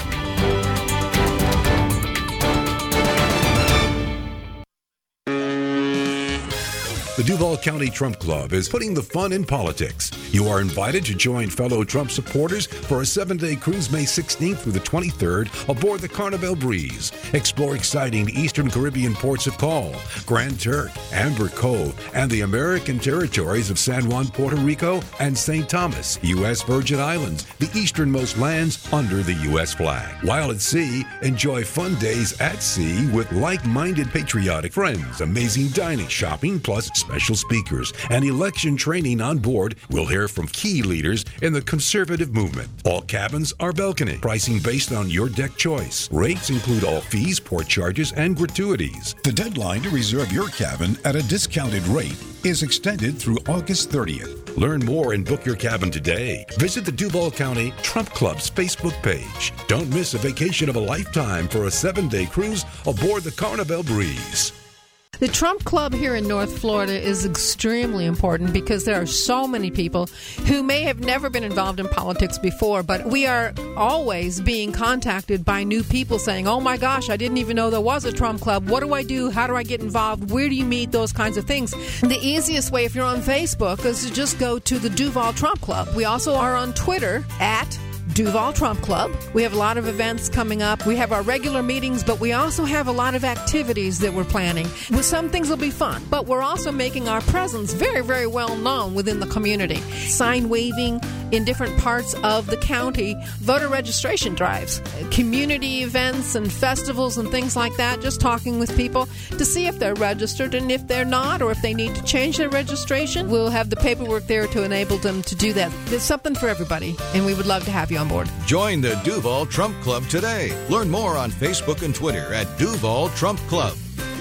[SPEAKER 7] The Duval County Trump Club is putting the fun in politics. You are invited to join fellow Trump supporters for a seven-day cruise May sixteenth through the twenty-third aboard the Carnival Breeze. Explore exciting Eastern Caribbean ports of call, Grand Turk, Amber Cove, and the American territories of San Juan, Puerto Rico, and Saint Thomas, U S Virgin Islands, the easternmost lands under the U S flag. While at sea, enjoy fun days at sea with like-minded patriotic friends, amazing dining, shopping, plus special speakers, and election training on board. We'll hear from key leaders in the conservative movement. All cabins are balcony, pricing based on your deck choice. Rates include all fees, port charges, and gratuities. The deadline to reserve your cabin at a discounted rate is extended through August thirtieth. Learn more and book your cabin today. Visit the Duval County Trump Club's Facebook page. Don't miss a vacation of a lifetime for a seven-day cruise aboard the Carnival Breeze.
[SPEAKER 4] The Trump Club here in North Florida is extremely important because there are so many people who may have never been involved in politics before, but we are always being contacted by new people saying, oh my gosh, I didn't even know there was a Trump Club. What do I do? How do I get involved? Where do you meet? Those kinds of things. The easiest way, if you're on Facebook, is to just go to the Duval Trump Club. We also are on Twitter at Duval Trump Club. We have a lot of events coming up. We have our regular meetings, but we also have a lot of activities that we're planning. Well, some things will be fun, but we're also making our presence very, very well known within the community. Sign waving in different parts of the county, voter registration drives, community events and festivals and things like that, just talking with people to see if they're registered, and if they're not, or if they need to change their registration, we'll have the paperwork there to enable them to do that. There's something for everybody, and we would love to have you on board.
[SPEAKER 1] Join the Duval Trump Club today. Learn more on Facebook and Twitter at Duval Trump Club.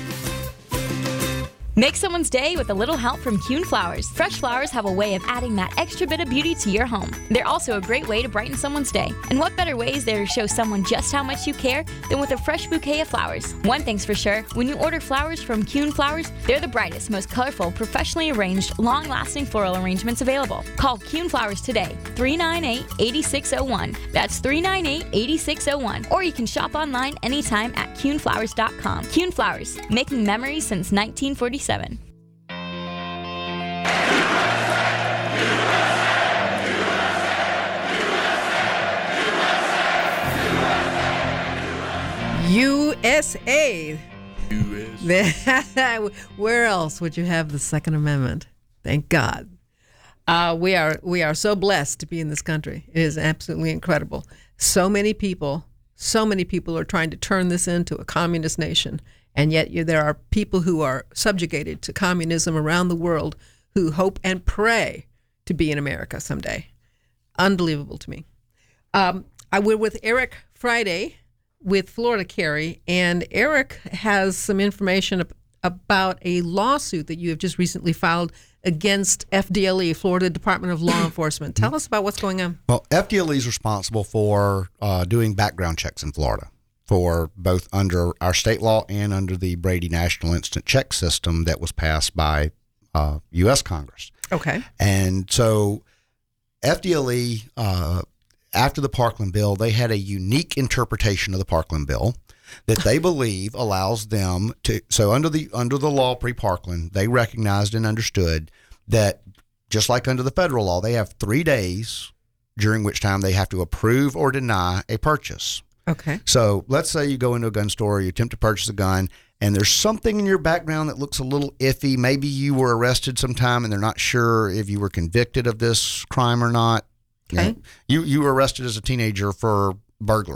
[SPEAKER 22] Make someone's day with a little help from Kuhn Flowers. Fresh flowers have a way of adding that extra bit of beauty to your home. They're also a great way to brighten someone's day. And what better way is there to show someone just how much you care than with a fresh bouquet of flowers? One thing's for sure, when you order flowers from Kuhn Flowers, they're the brightest, most colorful, professionally arranged, long-lasting floral arrangements available. Call Kuhn Flowers today, three nine eight, eight six zero one. That's three nine eight, eight six zero one. Or you can shop online anytime at kuhn flowers dot com. Kuhn Flowers, making memories since nineteen forty-seven.
[SPEAKER 4] U S A. U S A. Where else would you have the Second Amendment? Thank God. Uh, we are we are so blessed to be in this country. It is absolutely incredible. So many people, so many people are trying to turn this into a communist nation, and yet you, there are people who are subjugated to communism around the world who hope and pray to be in America someday. Unbelievable to me. Um, I we're with Eric Friday with Florida Carry, and Eric has some information ab- about a lawsuit that you have just recently filed against F D L E, Florida Department of Law Enforcement. Tell us about what's going on.
[SPEAKER 6] Well, F D L E is responsible for uh, doing background checks in Florida, for both under our state law and under the Brady National Instant Check System that was passed by uh, U S Congress.
[SPEAKER 4] Okay.
[SPEAKER 6] And so F D L E, uh, after the Parkland Bill, they had a unique interpretation of the Parkland Bill that they believe allows them to. So under the under the law pre-Parkland, they recognized and understood that just like under the federal law, they have three days during which time they have to approve or deny a purchase.
[SPEAKER 4] Okay.
[SPEAKER 6] So let's say you go into a gun store, you attempt to purchase a gun, and there's something in your background that looks a little iffy. Maybe you were arrested sometime and they're not sure if you were convicted of this crime or not.
[SPEAKER 4] Okay.
[SPEAKER 6] You know, you, you were arrested as a teenager for burglary.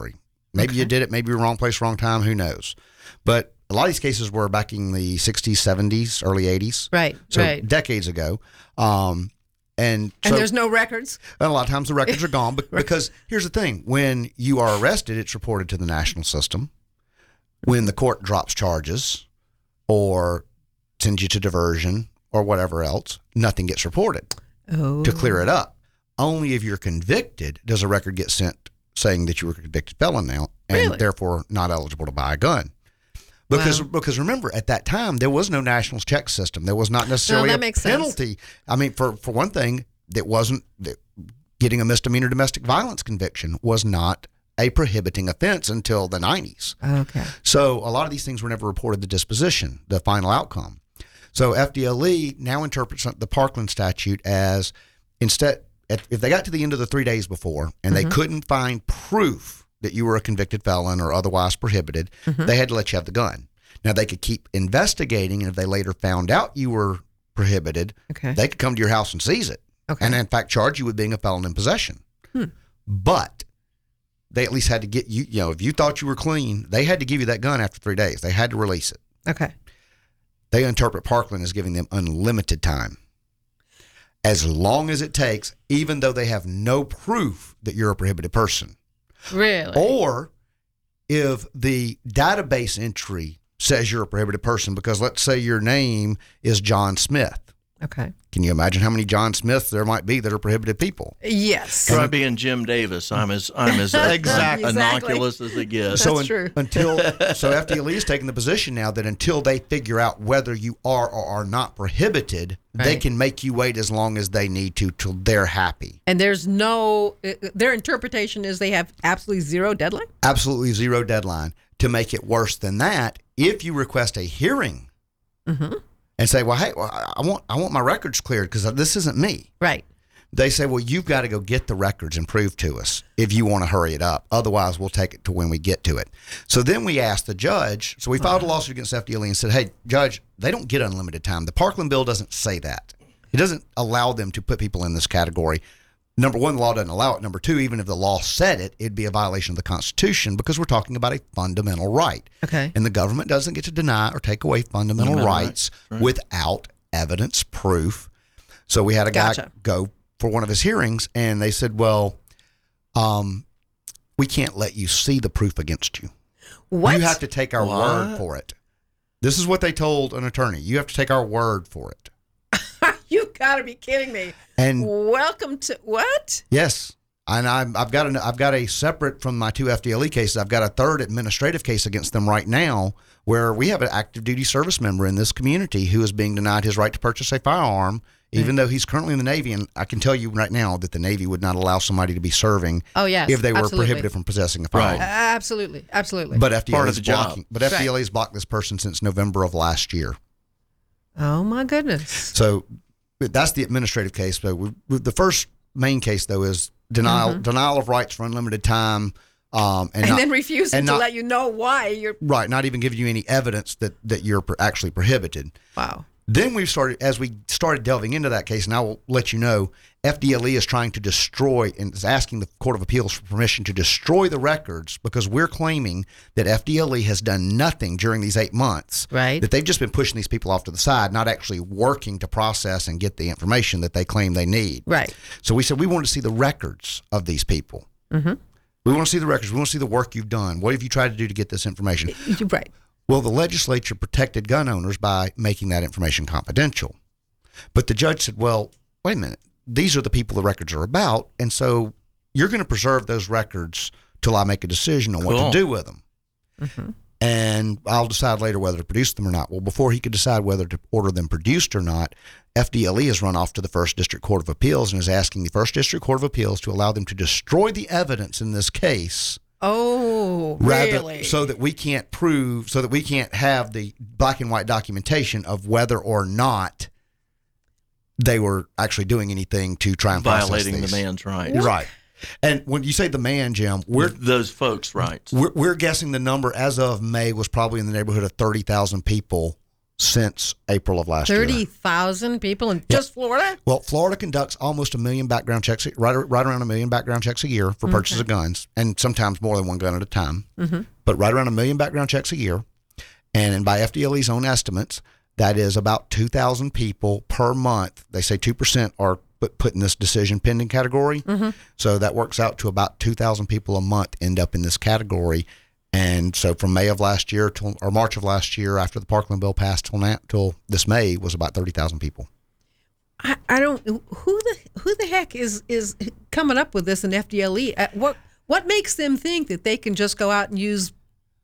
[SPEAKER 6] Maybe you did it, maybe you're wrong place, wrong time, who knows? But a lot of these cases were back in the sixties, seventies, early eighties.
[SPEAKER 4] Right,
[SPEAKER 6] so
[SPEAKER 4] right.
[SPEAKER 6] decades ago. Um, and
[SPEAKER 4] And
[SPEAKER 6] so,
[SPEAKER 4] there's no records?
[SPEAKER 6] and a lot of times the records are gone. But, because here's the thing. When you are arrested, it's reported to the national system. When the court drops charges or sends you to diversion or whatever else, nothing gets reported
[SPEAKER 4] oh.
[SPEAKER 6] to clear it up. Only if you're convicted does a record get sent saying that you were a convicted felon now and
[SPEAKER 4] Really?
[SPEAKER 6] therefore not eligible to buy a gun. Because
[SPEAKER 4] Wow.
[SPEAKER 6] because remember, at that time, there was no national check system. There was not necessarily
[SPEAKER 4] that
[SPEAKER 6] a
[SPEAKER 4] makes sense.
[SPEAKER 6] penalty. I mean, for, for one thing, it wasn't that getting a misdemeanor domestic violence conviction was not a prohibiting offense until the nineties.
[SPEAKER 4] Okay.
[SPEAKER 6] So a lot of these things were never reported the disposition, the final outcome. So F D L E now interprets the Parkland statute as instead, if they got to the end of the three days before and
[SPEAKER 4] Mm-hmm.
[SPEAKER 6] they couldn't find proof that you were a convicted felon or otherwise prohibited,
[SPEAKER 4] Mhm.
[SPEAKER 6] they had to let you have the gun. Now, they could keep investigating, and if they later found out you were prohibited,
[SPEAKER 4] Okay.
[SPEAKER 6] they could come to your house and seize it.
[SPEAKER 4] Okay.
[SPEAKER 6] And in fact, charge you with being a felon in possession.
[SPEAKER 4] Hmm.
[SPEAKER 6] But they at least had to get you, you know, if you thought you were clean, they had to give you that gun after three days. They had to release it.
[SPEAKER 4] Okay.
[SPEAKER 6] They interpret Parkland as giving them unlimited time. As long as it takes, even though they have no proof that you're a prohibited person.
[SPEAKER 4] Really?
[SPEAKER 6] Or if the database entry says you're a prohibited person, because let's say your name is John Smith.
[SPEAKER 4] Okay.
[SPEAKER 6] Can you imagine how many John Smiths there might be that are prohibited people?
[SPEAKER 4] Yes.
[SPEAKER 5] Try being Jim Davis. I'm as I'm as
[SPEAKER 6] Exactly.
[SPEAKER 5] innocuous as it gets.
[SPEAKER 6] So un- until so F D L E is taking the position now that until they figure out whether you are or are not prohibited, they
[SPEAKER 4] Right.
[SPEAKER 6] can make you wait as long as they need to till they're happy.
[SPEAKER 4] And there's no, uh, their interpretation is they have absolutely zero deadline?
[SPEAKER 6] Absolutely zero deadline. To make it worse than that, if you request a hearing
[SPEAKER 4] Mm-hmm.
[SPEAKER 6] and say, "Well, hey, well, I want I want my records cleared because this isn't me."
[SPEAKER 4] Right.
[SPEAKER 6] They say, "Well, you've got to go get the records and prove to us if you want to hurry it up. Otherwise, we'll take it to when we get to it." So then we asked the judge. So we filed a lawsuit against F D L E and said, "Hey, judge, they don't get unlimited time. The Parkland bill doesn't say that. It doesn't allow them to put people in this category. Number one, the law doesn't allow it. Number two, even if the law said it, it'd be a violation of the Constitution because we're talking about a fundamental right.
[SPEAKER 4] Okay.
[SPEAKER 6] And the government doesn't get to deny or take away fundamental
[SPEAKER 5] Fundamental
[SPEAKER 6] rights
[SPEAKER 5] rights, right.
[SPEAKER 6] without evidence, proof." So we had a guy
[SPEAKER 4] Gotcha.
[SPEAKER 6] go for one of his hearings, and they said, "Well, um, we can't let you see the proof against you.
[SPEAKER 4] What?
[SPEAKER 6] You have to take our
[SPEAKER 5] What?
[SPEAKER 6] word for it." This is what they told an attorney. You have to take our word for it.
[SPEAKER 4] You gotta be kidding me.
[SPEAKER 6] And
[SPEAKER 4] Welcome to, what?
[SPEAKER 6] yes, and I'm, I've got an, I've got a separate from my two F D L E cases. I've got a third administrative case against them right now, where we have an active duty service member in this community who is being denied his right to purchase a firearm, even though he's currently in the Navy. And I can tell you right now that the Navy would not allow somebody to be serving
[SPEAKER 4] Oh, yes,
[SPEAKER 6] if they were
[SPEAKER 4] absolutely.
[SPEAKER 6] prohibited from possessing a
[SPEAKER 5] Right.
[SPEAKER 6] firearm.
[SPEAKER 4] Absolutely. Absolutely.
[SPEAKER 6] But F D L E
[SPEAKER 5] Part of
[SPEAKER 6] is
[SPEAKER 5] the job.
[SPEAKER 6] blocking. But F D L E has blocked this person since November of last year.
[SPEAKER 4] Oh, my goodness.
[SPEAKER 6] So that's the administrative case. So we, we, the first main case, though, is denial
[SPEAKER 4] Mhm.
[SPEAKER 6] denial of rights for unlimited time, um, and,
[SPEAKER 4] And,
[SPEAKER 6] not,
[SPEAKER 4] then refusing
[SPEAKER 6] and
[SPEAKER 4] to
[SPEAKER 6] not-
[SPEAKER 4] let you know why you're,
[SPEAKER 6] right, not even giving you any evidence that that you're pro- actually prohibited.
[SPEAKER 4] wow.
[SPEAKER 6] Then we started, as we started delving into that case, and I will let you know, F D L E is trying to destroy and is asking the Court of Appeals for permission to destroy the records because we're claiming that F D L E has done nothing during these eight months.
[SPEAKER 4] Right.
[SPEAKER 6] That they've just been pushing these people off to the side, not actually working to process and get the information that they claim they need.
[SPEAKER 4] Right.
[SPEAKER 6] So we said we want to see the records of these people.
[SPEAKER 4] Mm-hmm.
[SPEAKER 6] We want to see the records. We want to see the work you've done. What have you tried to do to get this information?
[SPEAKER 4] You're right.
[SPEAKER 6] Well, the legislature protected gun owners by making that information confidential. But the judge said, well, wait a minute. These are the people the records are about. And so you're going to preserve those records till I make a decision on what
[SPEAKER 5] Cool.
[SPEAKER 6] to do with them.
[SPEAKER 4] Mm-hmm.
[SPEAKER 6] And I'll decide later whether to produce them or not. Well, before he could decide whether to order them produced or not, F D L E has run off to the First District Court of Appeals and is asking the First District Court of Appeals to allow them to destroy the evidence in this case.
[SPEAKER 4] Oh,
[SPEAKER 6] Rather,
[SPEAKER 4] really?
[SPEAKER 6] so that we can't prove, so that we can't have the black and white documentation of whether or not they were actually doing anything to try and process
[SPEAKER 5] Violating the
[SPEAKER 6] these.
[SPEAKER 5] man's rights.
[SPEAKER 6] Right. And when you say the man, Jim, we're
[SPEAKER 5] those folks' rights.
[SPEAKER 6] we're, we're guessing the number as of May was probably in the neighborhood of thirty thousand people since April of last year.
[SPEAKER 4] thirty thousand people in just Florida?
[SPEAKER 6] Well, Florida conducts almost a million background checks, right, right around a million background checks a year for purchase
[SPEAKER 4] Okay.
[SPEAKER 6] of guns, and sometimes more than one gun at a time.
[SPEAKER 4] Mm-hmm.
[SPEAKER 6] But right around a million background checks a year. And by F D L E's own estimates, that is about two thousand people per month. They say two percent are put, put in this decision pending category.
[SPEAKER 4] Mm-hmm.
[SPEAKER 6] So that works out to about two thousand people a month end up in this category. And so from May of last year till, or March of last year, after the Parkland bill passed till now, till this May, was about thirty thousand people.
[SPEAKER 4] I, I don't. Who the who the heck is is coming up with this in F D L E? Uh, what what makes them think that they can just go out and use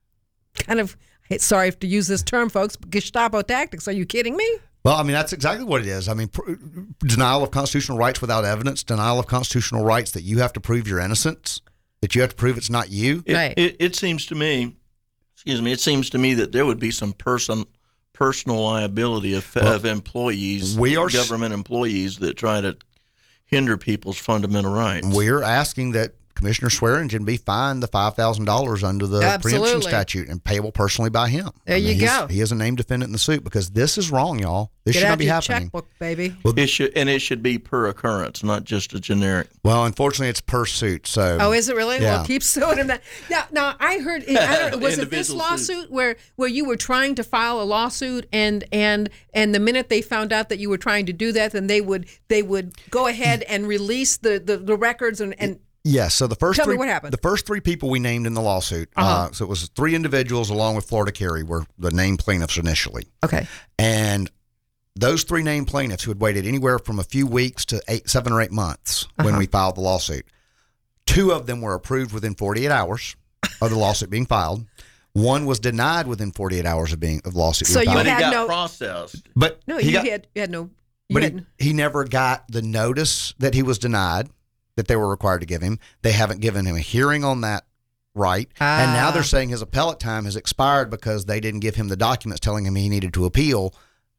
[SPEAKER 4] kind of? Sorry to use this term, folks. But Gestapo tactics. Are you kidding me?
[SPEAKER 6] Well, I mean, that's exactly what it is. I mean, pr- denial of constitutional rights without evidence, denial of constitutional rights that you have to prove your innocence, that you have to prove it's not you.
[SPEAKER 5] It,
[SPEAKER 4] Right.
[SPEAKER 5] it, it seems to me, excuse me, it seems to me that there would be some person, personal liability of,
[SPEAKER 6] Well,
[SPEAKER 5] of employees,
[SPEAKER 6] we are s-
[SPEAKER 5] government employees that try to hinder people's fundamental rights.
[SPEAKER 6] We're asking that Commissioner Swearingen be fined the five thousand dollars under the preemption
[SPEAKER 4] Absolutely.
[SPEAKER 6] statute and payable personally by him.
[SPEAKER 4] There you
[SPEAKER 6] he's-
[SPEAKER 4] go.
[SPEAKER 6] He is a named defendant in the suit because this is wrong, y'all. This
[SPEAKER 4] Get
[SPEAKER 6] should
[SPEAKER 4] out
[SPEAKER 6] not be
[SPEAKER 4] your
[SPEAKER 6] happening.
[SPEAKER 4] checkbook, baby.
[SPEAKER 5] It should, and it should be per occurrence, not just a generic.
[SPEAKER 6] Well, unfortunately, it's per suit. So.
[SPEAKER 4] Oh, is it really?
[SPEAKER 6] Yeah.
[SPEAKER 4] Well, keep suing him. That now, now I heard. I don't, was it this
[SPEAKER 5] Individual
[SPEAKER 4] lawsuit where where you were trying to file a lawsuit and and and the minute they found out that you were trying to do that, then they would they would go ahead and release the the, the records and and.
[SPEAKER 6] Yes. So the first
[SPEAKER 4] Tell me
[SPEAKER 6] three,
[SPEAKER 4] what happened.
[SPEAKER 6] the first three people we named in the lawsuit.
[SPEAKER 4] Uh-huh.
[SPEAKER 6] Uh, so it was three individuals along with Florida Carry were the named plaintiffs initially,
[SPEAKER 4] Okay.
[SPEAKER 6] and those three named plaintiffs who had waited anywhere from a few weeks to eight, seven or eight months when
[SPEAKER 4] Uh-huh.
[SPEAKER 6] we filed the lawsuit. Two of them were approved within forty-eight hours of the lawsuit being filed. One was denied within forty-eight hours of being of the lawsuit
[SPEAKER 4] So
[SPEAKER 6] being
[SPEAKER 4] you
[SPEAKER 6] filed.
[SPEAKER 5] But he
[SPEAKER 4] had
[SPEAKER 5] got
[SPEAKER 4] no-
[SPEAKER 5] processed.
[SPEAKER 6] but
[SPEAKER 4] No,
[SPEAKER 6] he
[SPEAKER 4] you
[SPEAKER 6] got,
[SPEAKER 4] had you had no. You
[SPEAKER 6] but
[SPEAKER 4] had,
[SPEAKER 6] he, he never got the notice that he was denied that they were required to give him. They haven't given him a hearing on that right. And now
[SPEAKER 4] Ah.
[SPEAKER 6] they're saying his appellate time has expired because they didn't give him the documents telling him he needed to appeal.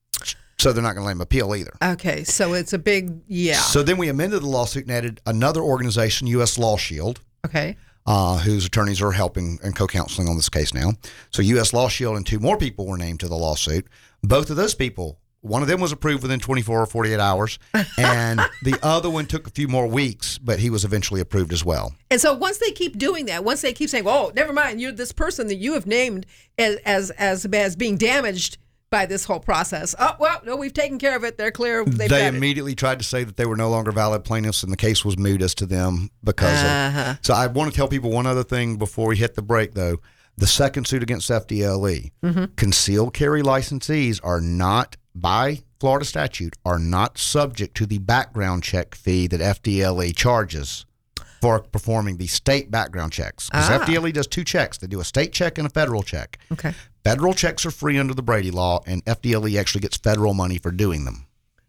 [SPEAKER 6] So they're not going to let him appeal either.
[SPEAKER 4] okay, so it's a big yeah.
[SPEAKER 6] So then we amended the lawsuit and added another organization, U S Law Shield,
[SPEAKER 4] Okay.
[SPEAKER 6] uh, whose attorneys are helping and co-counseling on this case now. So U S Law Shield and two more people were named to the lawsuit. Both of those people, one of them was approved within twenty-four or forty-eight hours, and the other one took a few more weeks, but he was eventually approved as well.
[SPEAKER 4] And so once they keep doing that, once they keep saying, "Oh, never mind, you're this person that you have named as as as, as being damaged by this whole process." Oh, well, no, we've taken care of it. They're clear. They've
[SPEAKER 6] They
[SPEAKER 4] got it.
[SPEAKER 6] immediately tried to say that they were no longer valid plaintiffs, and the case was moot as to them because
[SPEAKER 4] Uh-huh.
[SPEAKER 6] of. So I want to tell people one other thing before we hit the break, though. The second suit against F D L E,
[SPEAKER 4] Mhm.
[SPEAKER 6] concealed carry licensees are not, by Florida statute, are not subject to the background check fee that F D L E charges for performing the state background checks. Because
[SPEAKER 4] Ah.
[SPEAKER 6] F D L E does two checks. They do a state check and a federal check.
[SPEAKER 4] Okay.
[SPEAKER 6] Federal checks are free under the Brady Law, and F D L E actually gets federal money for doing them.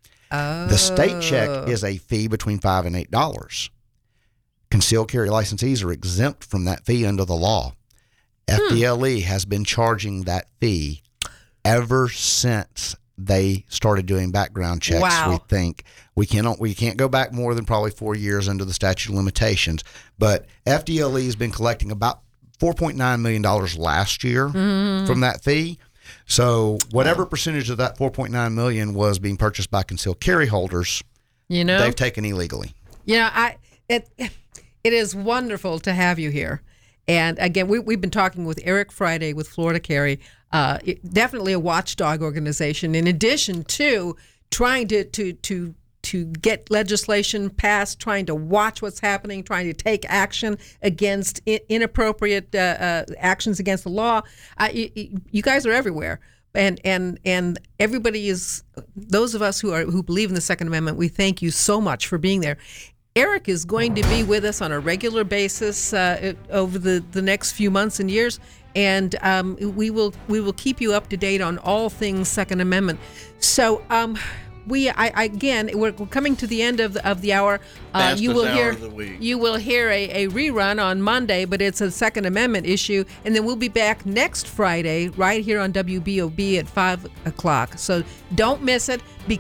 [SPEAKER 4] Oh.
[SPEAKER 6] The state check is a fee between five and eight dollars. Concealed carry licensees are exempt from that fee under the law. F D L E has been charging that fee ever since they started doing background checks.
[SPEAKER 4] Wow.
[SPEAKER 6] We think we cannot we can't go back more than probably four years under the statute of limitations. But F D L E has been collecting about four point nine million dollars last year
[SPEAKER 4] Mhm.
[SPEAKER 6] from that fee. So whatever percentage of that four point nine million dollars was being purchased by concealed carry holders,
[SPEAKER 4] You know,
[SPEAKER 6] they've taken illegally.
[SPEAKER 4] You know, I it it is wonderful to have you here. And again, we, we've been talking with Eric Friday with Florida Carry, uh, it- definitely a watchdog organization. In addition to trying to to to to get legislation passed, trying to watch what's happening, trying to take action against i- inappropriate uh, uh, actions against the law. I, y- y- you guys are everywhere. And and and everybody is, those of us who are who believe in the Second Amendment, we thank you so much for being there. Eric is going to be with us on a regular basis uh, over the, the next few months and years, and um, we will we will keep you up to date on all things Second Amendment. So um, we I, I again we're, we're coming to the end of the, of the hour. Uh, you
[SPEAKER 5] Fastest
[SPEAKER 4] will
[SPEAKER 5] hour
[SPEAKER 4] hear
[SPEAKER 5] of the week.
[SPEAKER 4] you will hear a, a rerun on Monday, but it's a Second Amendment issue, and then we'll be back next Friday right here on W B O B at five o'clock. So don't miss it. Be